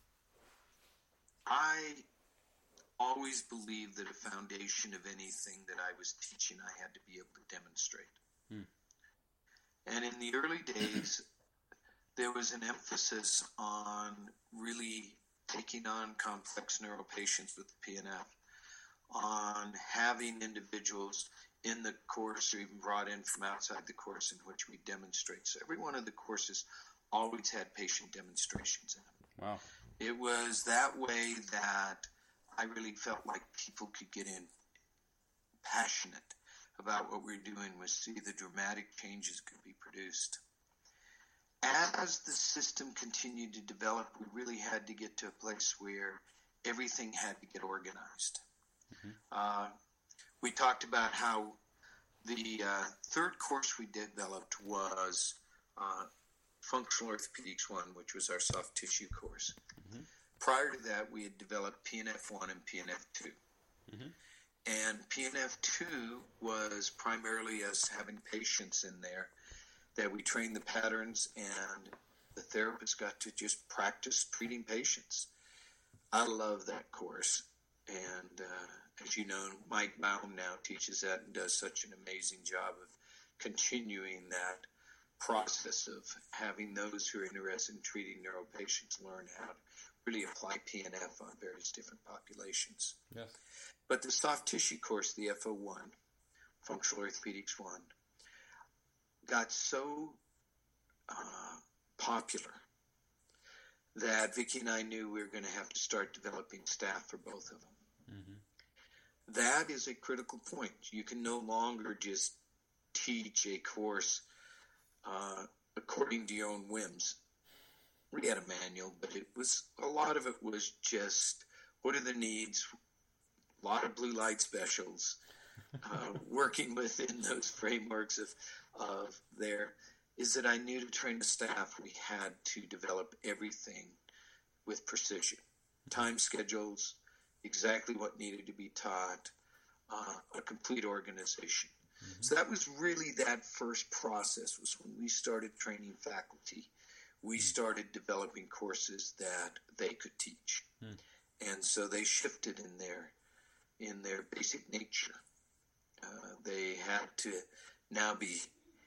I always believed that a foundation of anything that I was teaching, I had to be able to demonstrate. Hmm. And in the early days, there was an emphasis on really taking on complex neural patients with the P N F, on having individuals in the course or even brought in from outside the course in which we demonstrate. So every one of the courses always had patient demonstrations in it. Wow. It was that way that I really felt like people could get in passionate about what we're doing was see the dramatic changes could be produced. As the system continued to develop, we really had to get to a place where everything had to get organized. Mm-hmm. Uh, we talked about how the uh, third course we developed was uh, Functional Orthopedics one, which was our soft tissue course. Mm-hmm. Prior to that, we had developed P N F one and P N F two. Mm-hmm. And P N F two was primarily us having patients in there that we trained the patterns, and the therapist got to just practice treating patients. I love that course. And uh, as you know, Mike Baum now teaches that and does such an amazing job of continuing that process of having those who are interested in treating neuro patients learn how to really apply P N F on various different populations. Yes. But the soft tissue course, the F O one, Functional Orthopedics one, got so uh, popular that Vicki and I knew we were going to have to start developing staff for both of them. Mm-hmm. That is a critical point. You can no longer just teach a course uh, according to your own whims. We had a manual, but it was a lot of it was just what are the needs, a lot of blue light specials, uh, working within those frameworks of of there. Is that I knew to train the staff, we had to develop everything with precision. Time schedules, exactly what needed to be taught, uh, a complete organization. Mm-hmm. So that was really that first process was when we started training faculty. We started developing courses that they could teach. Mm. And so they shifted in their, in their basic nature. Uh, they had to now be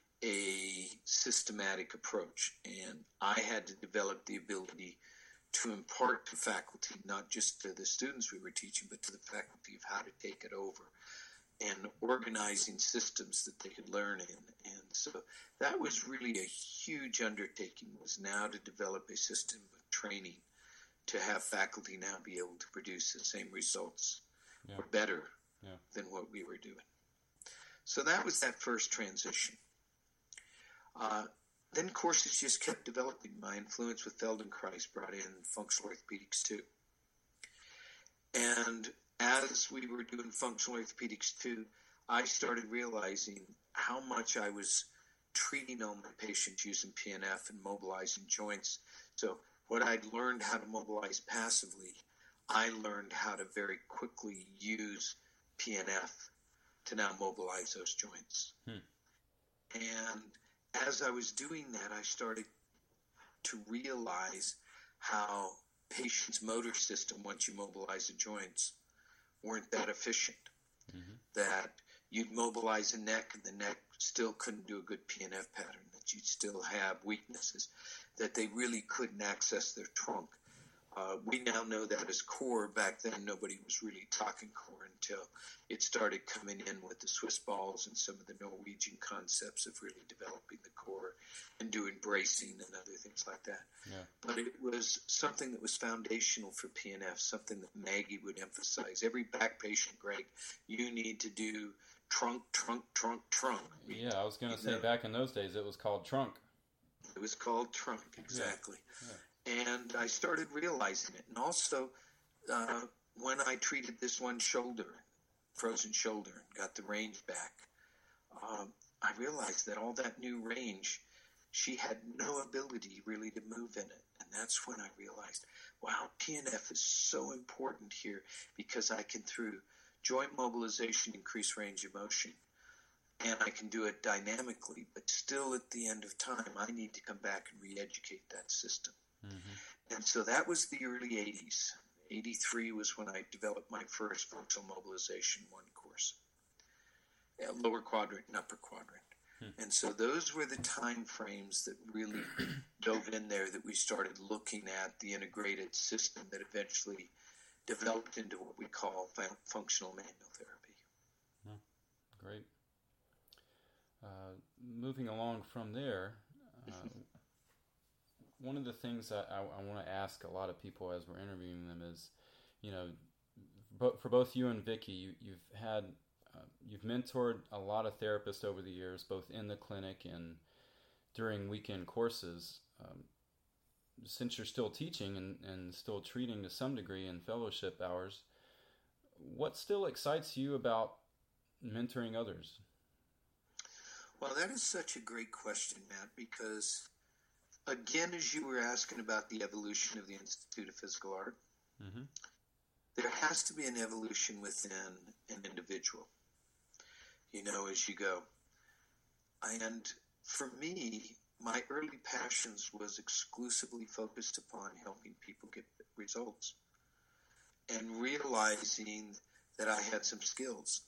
a systematic approach, and I had to develop the ability to impart to faculty, not just to the students we were teaching, but to the faculty of how to take it over and organizing systems that they could learn in. And so that was really a huge undertaking, was now to develop a system of training to have faculty now be able to produce the same results yeah. or better yeah. than what we were doing. So that was that first transition. Uh, then courses just kept developing. My influence with Feldenkrais brought in Functional Orthopedics two. And as we were doing Functional Orthopedics two, I started realizing how much I was treating all my patients using P N F and mobilizing joints. So what I'd learned how to mobilize passively, I learned how to very quickly use P N F to now mobilize those joints. Hmm. And as I was doing that, I started to realize how patients' motor system, once you mobilize the joints, weren't that efficient. Mm-hmm. That you'd mobilize a neck and the neck still couldn't do a good P N F pattern, that you'd still have weaknesses, that they really couldn't access their trunk. Uh, we now know that as core. Back then, nobody was really talking core until it started coming in with the Swiss balls and some of the Norwegian concepts of really developing the core and doing bracing and other things like that. Yeah. But it was something that was foundational for P N F, something that Maggie would emphasize. Every back patient, Greg, you need to do trunk, trunk, trunk, trunk. Yeah, I was going to say know, back in those days it was called trunk. It was called trunk, exactly. Yeah. Yeah. And I started realizing it. And also, uh, when I treated this one shoulder, frozen shoulder, and got the range back, um, I realized that all that new range, she had no ability really to move in it. And that's when I realized, wow, P N F is so important here because I can, through joint mobilization, increase range of motion. And I can do it dynamically, but still at the end of time, I need to come back and re-educate that system. Mm-hmm. And so that was the early eighties. eighty-three was when I developed my first functional mobilization one course, lower quadrant and upper quadrant. Hmm. And so those were the time frames that really dove in there, that we started looking at the integrated system that eventually developed into what we call fun- functional manual therapy. Hmm. Great. Uh, moving along from there, uh, one of the things that I, I want to ask a lot of people as we're interviewing them is, you know, but for both you and Vicki, you, you've had uh, you've mentored a lot of therapists over the years, both in the clinic and during weekend courses. Um, since you're still teaching and, and still treating to some degree in fellowship hours, what still excites you about mentoring others? Well, that is such a great question, Matt, because again, as you were asking about the evolution of the Institute of Physical Art, mm-hmm. there has to be an evolution within an individual, you know, as you go. And for me, my early passions was exclusively focused upon helping people get results and realizing that I had some skills.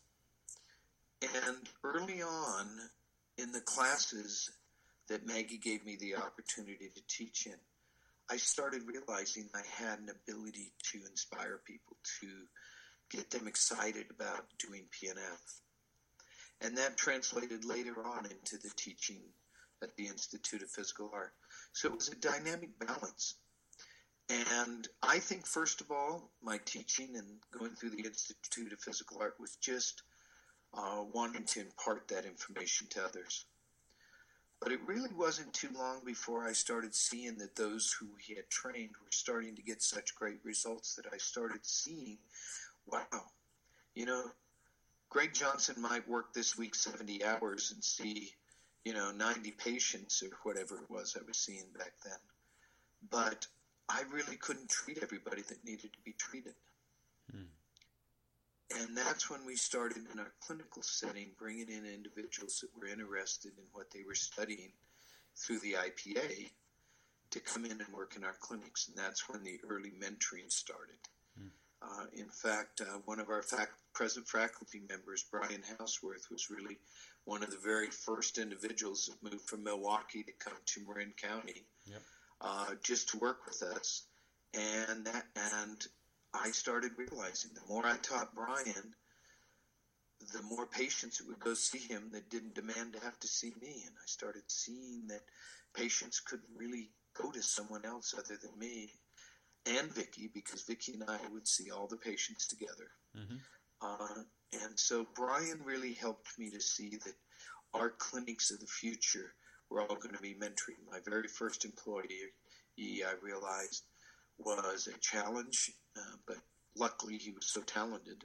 And early on in the classes that Maggie gave me the opportunity to teach in, I started realizing I had an ability to inspire people, to get them excited about doing P N F. And that translated later on into the teaching at the Institute of Physical Art. So it was a dynamic balance. And I think, first of all, my teaching and going through the Institute of Physical Art was just uh, wanting to impart that information to others. But it really wasn't too long before I started seeing that those who he had trained were starting to get such great results that I started seeing, wow, you know, Greg Johnson might work this week seventy hours and see, you know, ninety patients or whatever it was I was seeing back then. But I really couldn't treat everybody that needed to be treated. Hmm. And that's when we started in our clinical setting, bringing in individuals that were interested in what they were studying through the I P A to come in and work in our clinics. And that's when the early mentoring started. Hmm. Uh, in fact, uh, one of our fac- present faculty members, Brian Houseworth, was really one of the very first individuals that moved from Milwaukee to come to Marin County. Yep. Uh, just to work with us. And that, and I started realizing the more I taught Brian, the more patients that would go see him that didn't demand to have to see me. And I started seeing that patients could really go to someone else other than me and Vicki, because Vicki and I would see all the patients together. Mm-hmm. Uh, and so Brian really helped me to see that our clinics of the future were all going to be mentoring. My very first employee, I realized, was a challenge, uh, but luckily he was so talented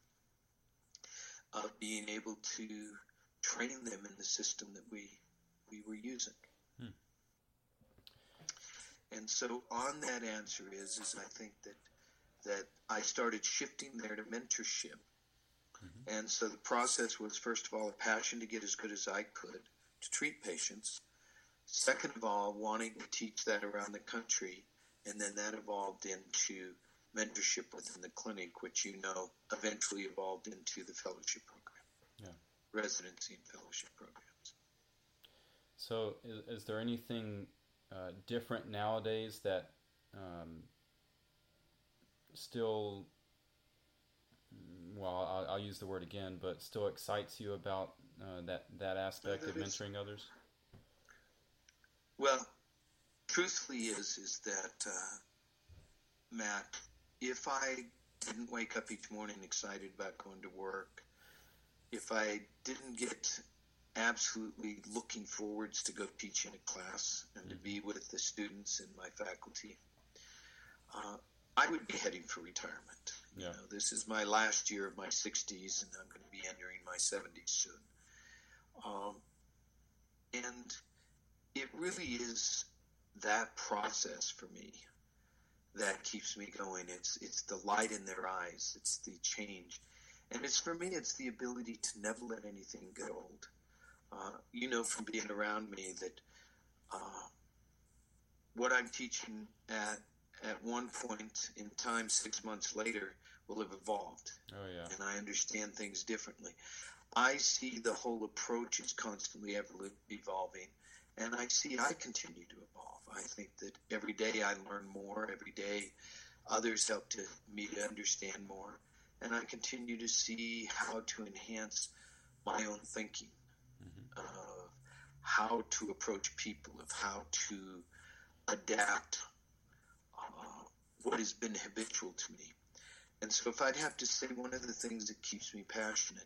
of uh, being able to train them in the system that we we were using. Hmm. And so on that answer is, is I think that that I started shifting there to mentorship. Mm-hmm. And so the process was, first of all, a passion to get as good as I could to treat patients. Second of all, wanting to teach that around the country. And then that evolved into mentorship within the clinic, which, you know, eventually evolved into the fellowship program, yeah. residency and fellowship programs. So is, is there anything uh, different nowadays that um, still, well, I'll, I'll use the word again, but still excites you about uh, that, that aspect of mentoring others? Well, truthfully is, is that, uh, Matt, if I didn't wake up each morning excited about going to work, if I didn't get absolutely looking forwards to go teach in a class and mm-hmm. to be with the students and my faculty, uh, I would be heading for retirement. Yeah. You know, this is my last year of my sixties, and I'm going to be entering my seventies soon. Um, and it really is that process for me that keeps me going. It's it's the light in their eyes. It's the change. And it's for me, it's the ability to never let anything get old. Uh, you know from being around me that uh, what I'm teaching at at one point in time, six months later, will have evolved. Oh, yeah. And I understand things differently. I see the whole approach is constantly ever evolving. And I see I continue to evolve. I think that every day I learn more. Every day others help to me to understand more. And I continue to see how to enhance my own thinking mm-hmm. of how to approach people, of how to adapt uh, what has been habitual to me. And so if I'd have to say one of the things that keeps me passionate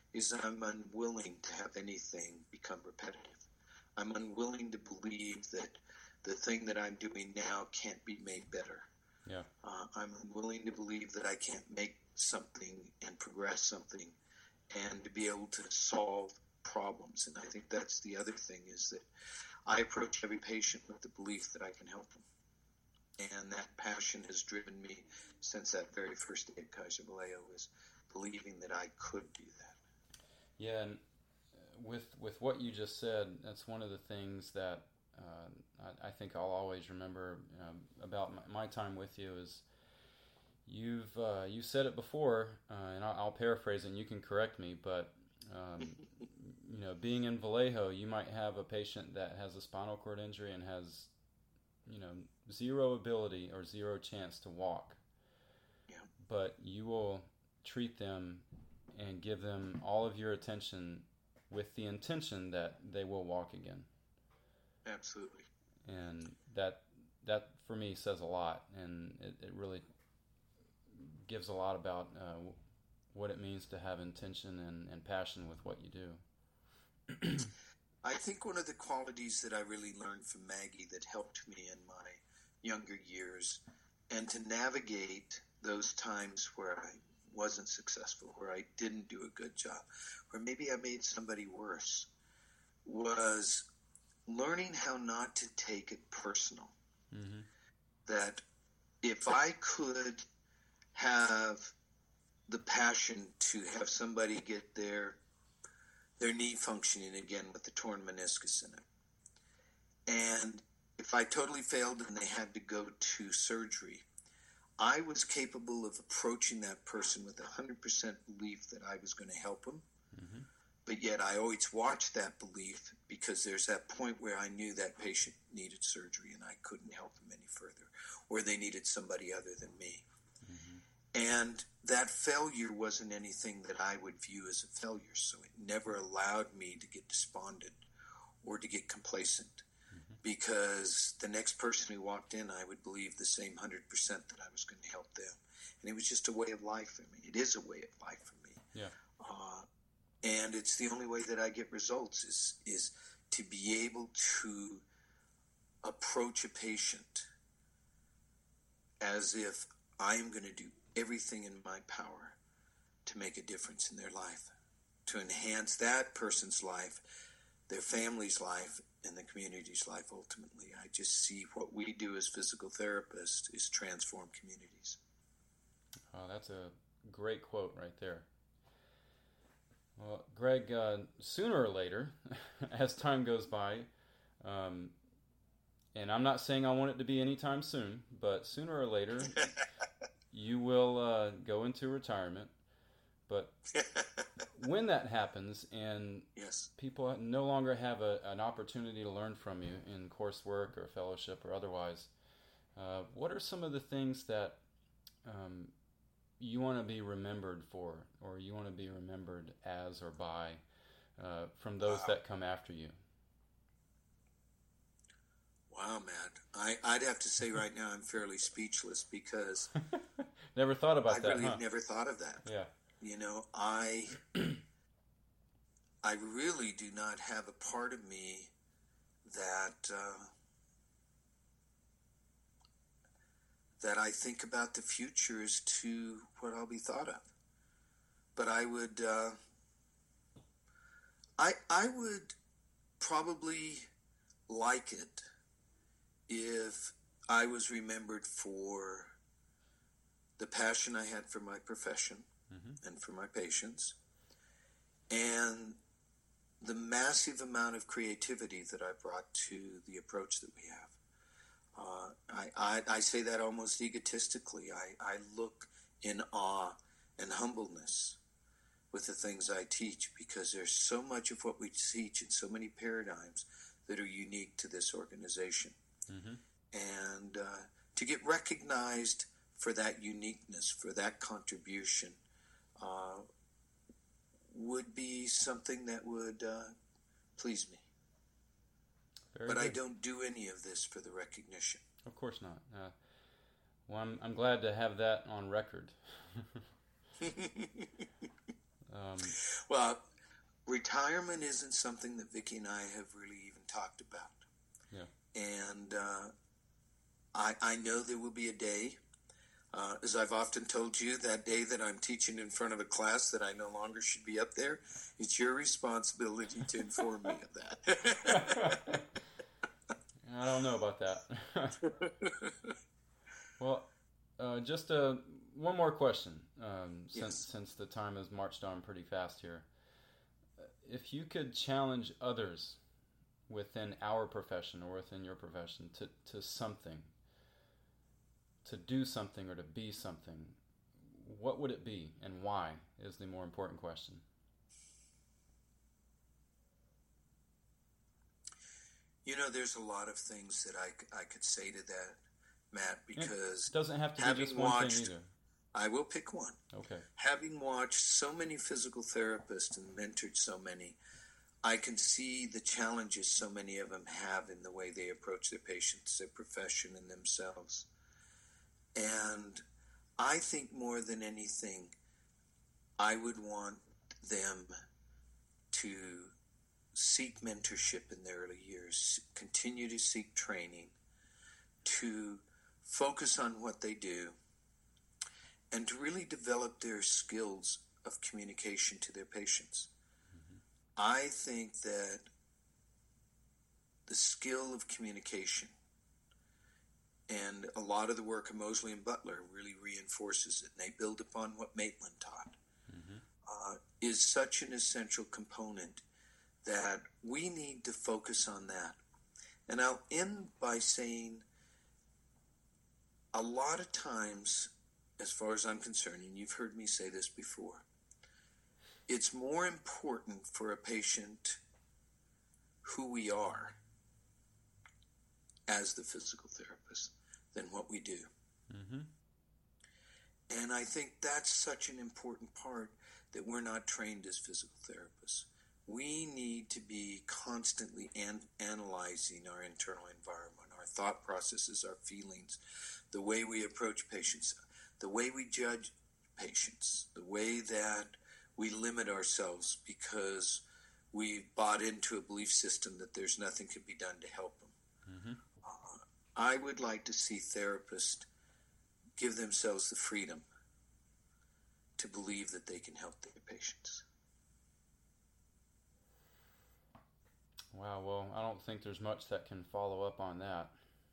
is I'm unwilling to have anything become repetitive. I'm unwilling to believe that the thing that I'm doing now can't be made better. Yeah. Uh, I'm unwilling to believe that I can't make something and progress something and to be able to solve problems. And I think that's the other thing, is that I approach every patient with the belief that I can help them. And that passion has driven me since that very first day at Kaiser Vallejo, is believing that I could do that. Yeah, and with with what you just said, that's one of the things that uh, I, I think I'll always remember um, about my, my time with you is you've uh, you said it before, uh, and I'll, I'll paraphrase and you can correct me, but um, you know, being in Vallejo, you might have a patient that has a spinal cord injury and has, you know, zero ability or zero chance to walk. Yeah. But you will treat them and give them all of your attention with the intention that they will walk again. Absolutely. And that that for me says a lot, and it, it really gives a lot about uh, what it means to have intention and, and passion with what you do. I think one of the qualities that I really learned from Maggie that helped me in my younger years, and to navigate those times where I wasn't successful, where I didn't do a good job, or maybe I made somebody worse, was learning how not to take it personal. Mm-hmm. That if I could have the passion to have somebody get their their knee functioning again with the torn meniscus in it, and if I totally failed and they had to go to surgery, I was capable of approaching that person with one hundred percent belief that I was going to help them. Mm-hmm. But yet I always watched that belief, because there's that point where I knew that patient needed surgery and I couldn't help them any further, or they needed somebody other than me. Mm-hmm. And that failure wasn't anything that I would view as a failure, so it never allowed me to get despondent or to get complacent. Because the next person who walked in, I would believe the same one hundred percent that I was going to help them. And it was just a way of life for me. It is a way of life for me. Yeah. Uh, and it's the only way that I get results is, is to be able to approach a patient as if I am going to do everything in my power to make a difference in their life, to enhance that person's life, their family's life, and the community's life ultimately. I just see what we do as physical therapists is transform communities. Oh, that's a great quote right there. Well, Greg, uh, sooner or later, as time goes by, um, and I'm not saying I want it to be anytime soon, but sooner or later, you will uh, go into retirement. But when that happens and yes. people no longer have a, an opportunity to learn from you in coursework or fellowship or otherwise, uh, what are some of the things that um, you want to be remembered for, or you want to be remembered as or by, uh, from those wow. that come after you? Wow, man. I, I'd have to say right now I'm fairly speechless, because never thought about I that, really huh? never thought of that. Yeah. You know, I I really do not have a part of me that uh, that I think about the future as to what I'll be thought of. But I would uh, I I would probably like it if I was remembered for the passion I had for my profession. Mm-hmm. And for my patients, and the massive amount of creativity that I brought to the approach that we have. Uh, I, I, I say that almost egotistically. I, I look in awe and humbleness with the things I teach, because there's so much of what we teach and so many paradigms that are unique to this organization. Mm-hmm. And uh, to get recognized for that uniqueness, for that contribution, Uh, would be something that would uh, please me. Very but good. I don't do any of this for the recognition. Of course not. Uh, well, I'm, I'm glad to have that on record. Um, well, retirement isn't something that Vicki and I have really even talked about. yeah. And uh, I, I know there will be a day, uh, as I've often told you, that day that I'm teaching in front of a class that I no longer should be up there. It's your responsibility to inform me of that. I don't know about that. Well, uh, just uh, one more question, um, since Yes. since the time has marched on pretty fast here. If you could challenge others within our profession or within your profession to, to something, to do something or to be something, what would it be and why is the more important question. You know, there's a lot of things that I, I could say to that, Matt, because it doesn't have to having be just one watched, thing either. I will pick one. Okay. Having watched so many physical therapists and mentored so many, I can see the challenges so many of them have in the way they approach their patients, their profession, and themselves. And I think more than anything, I would want them to seek mentorship in their early years, continue to seek training, to focus on what they do, and to really develop their skills of communication to their patients. Mm-hmm. I think that the skill of communication, and a lot of the work of Mosley and Butler really reinforces it, and they build upon what Maitland taught, mm-hmm. uh, is such an essential component that we need to focus on that. And I'll end by saying a lot of times, as far as I'm concerned, and you've heard me say this before, it's more important for a patient who we are as the physical therapist than what we do. Mm-hmm. And I think that's such an important part, that we're not trained as physical therapists. We need to be constantly an- analyzing our internal environment, our thought processes, our feelings, the way we approach patients, the way we judge patients, the way that we limit ourselves because we've bought into a belief system that there's nothing can be done to help them. Mm-hmm. Uh, I would like to see therapists give themselves the freedom to believe that they can help their patients. Wow, well, I don't think there's much that can follow up on that.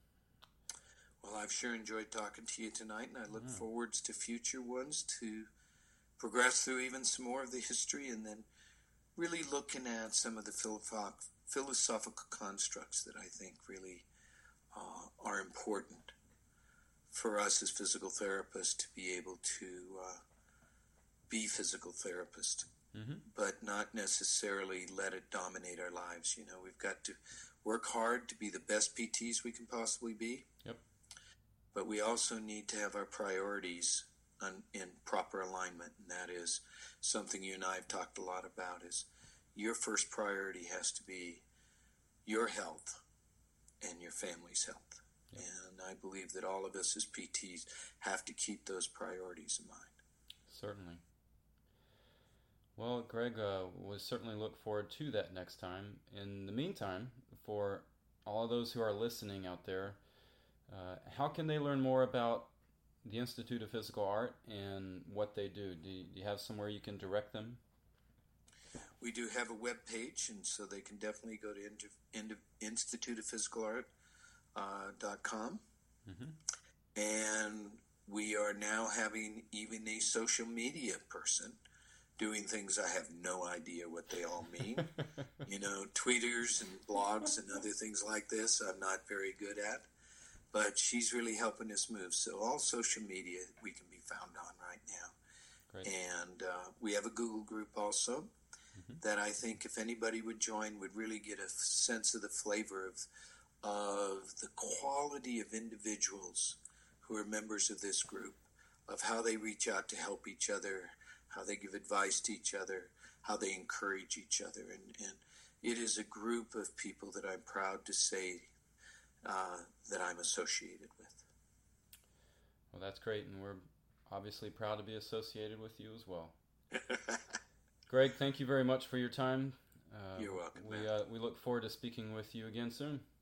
Well, I've sure enjoyed talking to you tonight, and I look yeah. forward to future ones to progress through even some more of the history, and then really looking at some of the philosoph- philosophical constructs that I think really uh, are important for us as physical therapists to be able to uh, be physical therapists. Mm-hmm. But not necessarily let it dominate our lives. You know, we've got to work hard to be the best P Ts we can possibly be. Yep. But we also need to have our priorities on, in proper alignment, and that is something you and I have talked a lot about, is your first priority has to be your health and your family's health. Yep. And I believe that all of us as P Ts have to keep those priorities in mind. Certainly. Well, Greg, uh, we'll certainly look forward to that next time. In the meantime, for all of those who are listening out there, uh, how can they learn more about the Institute of Physical Art and what they do? Do you, do you have somewhere you can direct them? We do have a web page, and so they can definitely go to inter, inter, institute of physical art dot com. Mm-hmm. And we are now having even a social media person doing things I have no idea what they all mean. You know, tweeters and blogs and other things like this I'm not very good at. But she's really helping us move. So all social media we can be found on right now. Great. And uh, we have a Google group also mm-hmm. that I think if anybody would join would really get a sense of the flavor of, of the quality of individuals who are members of this group, of how they reach out to help each other, how they give advice to each other, how they encourage each other. And, and it is a group of people that I'm proud to say uh, that I'm associated with. Well, that's great, and we're obviously proud to be associated with you as well. Greg, thank you very much for your time. Uh, You're welcome. We uh, we look forward to speaking with you again soon.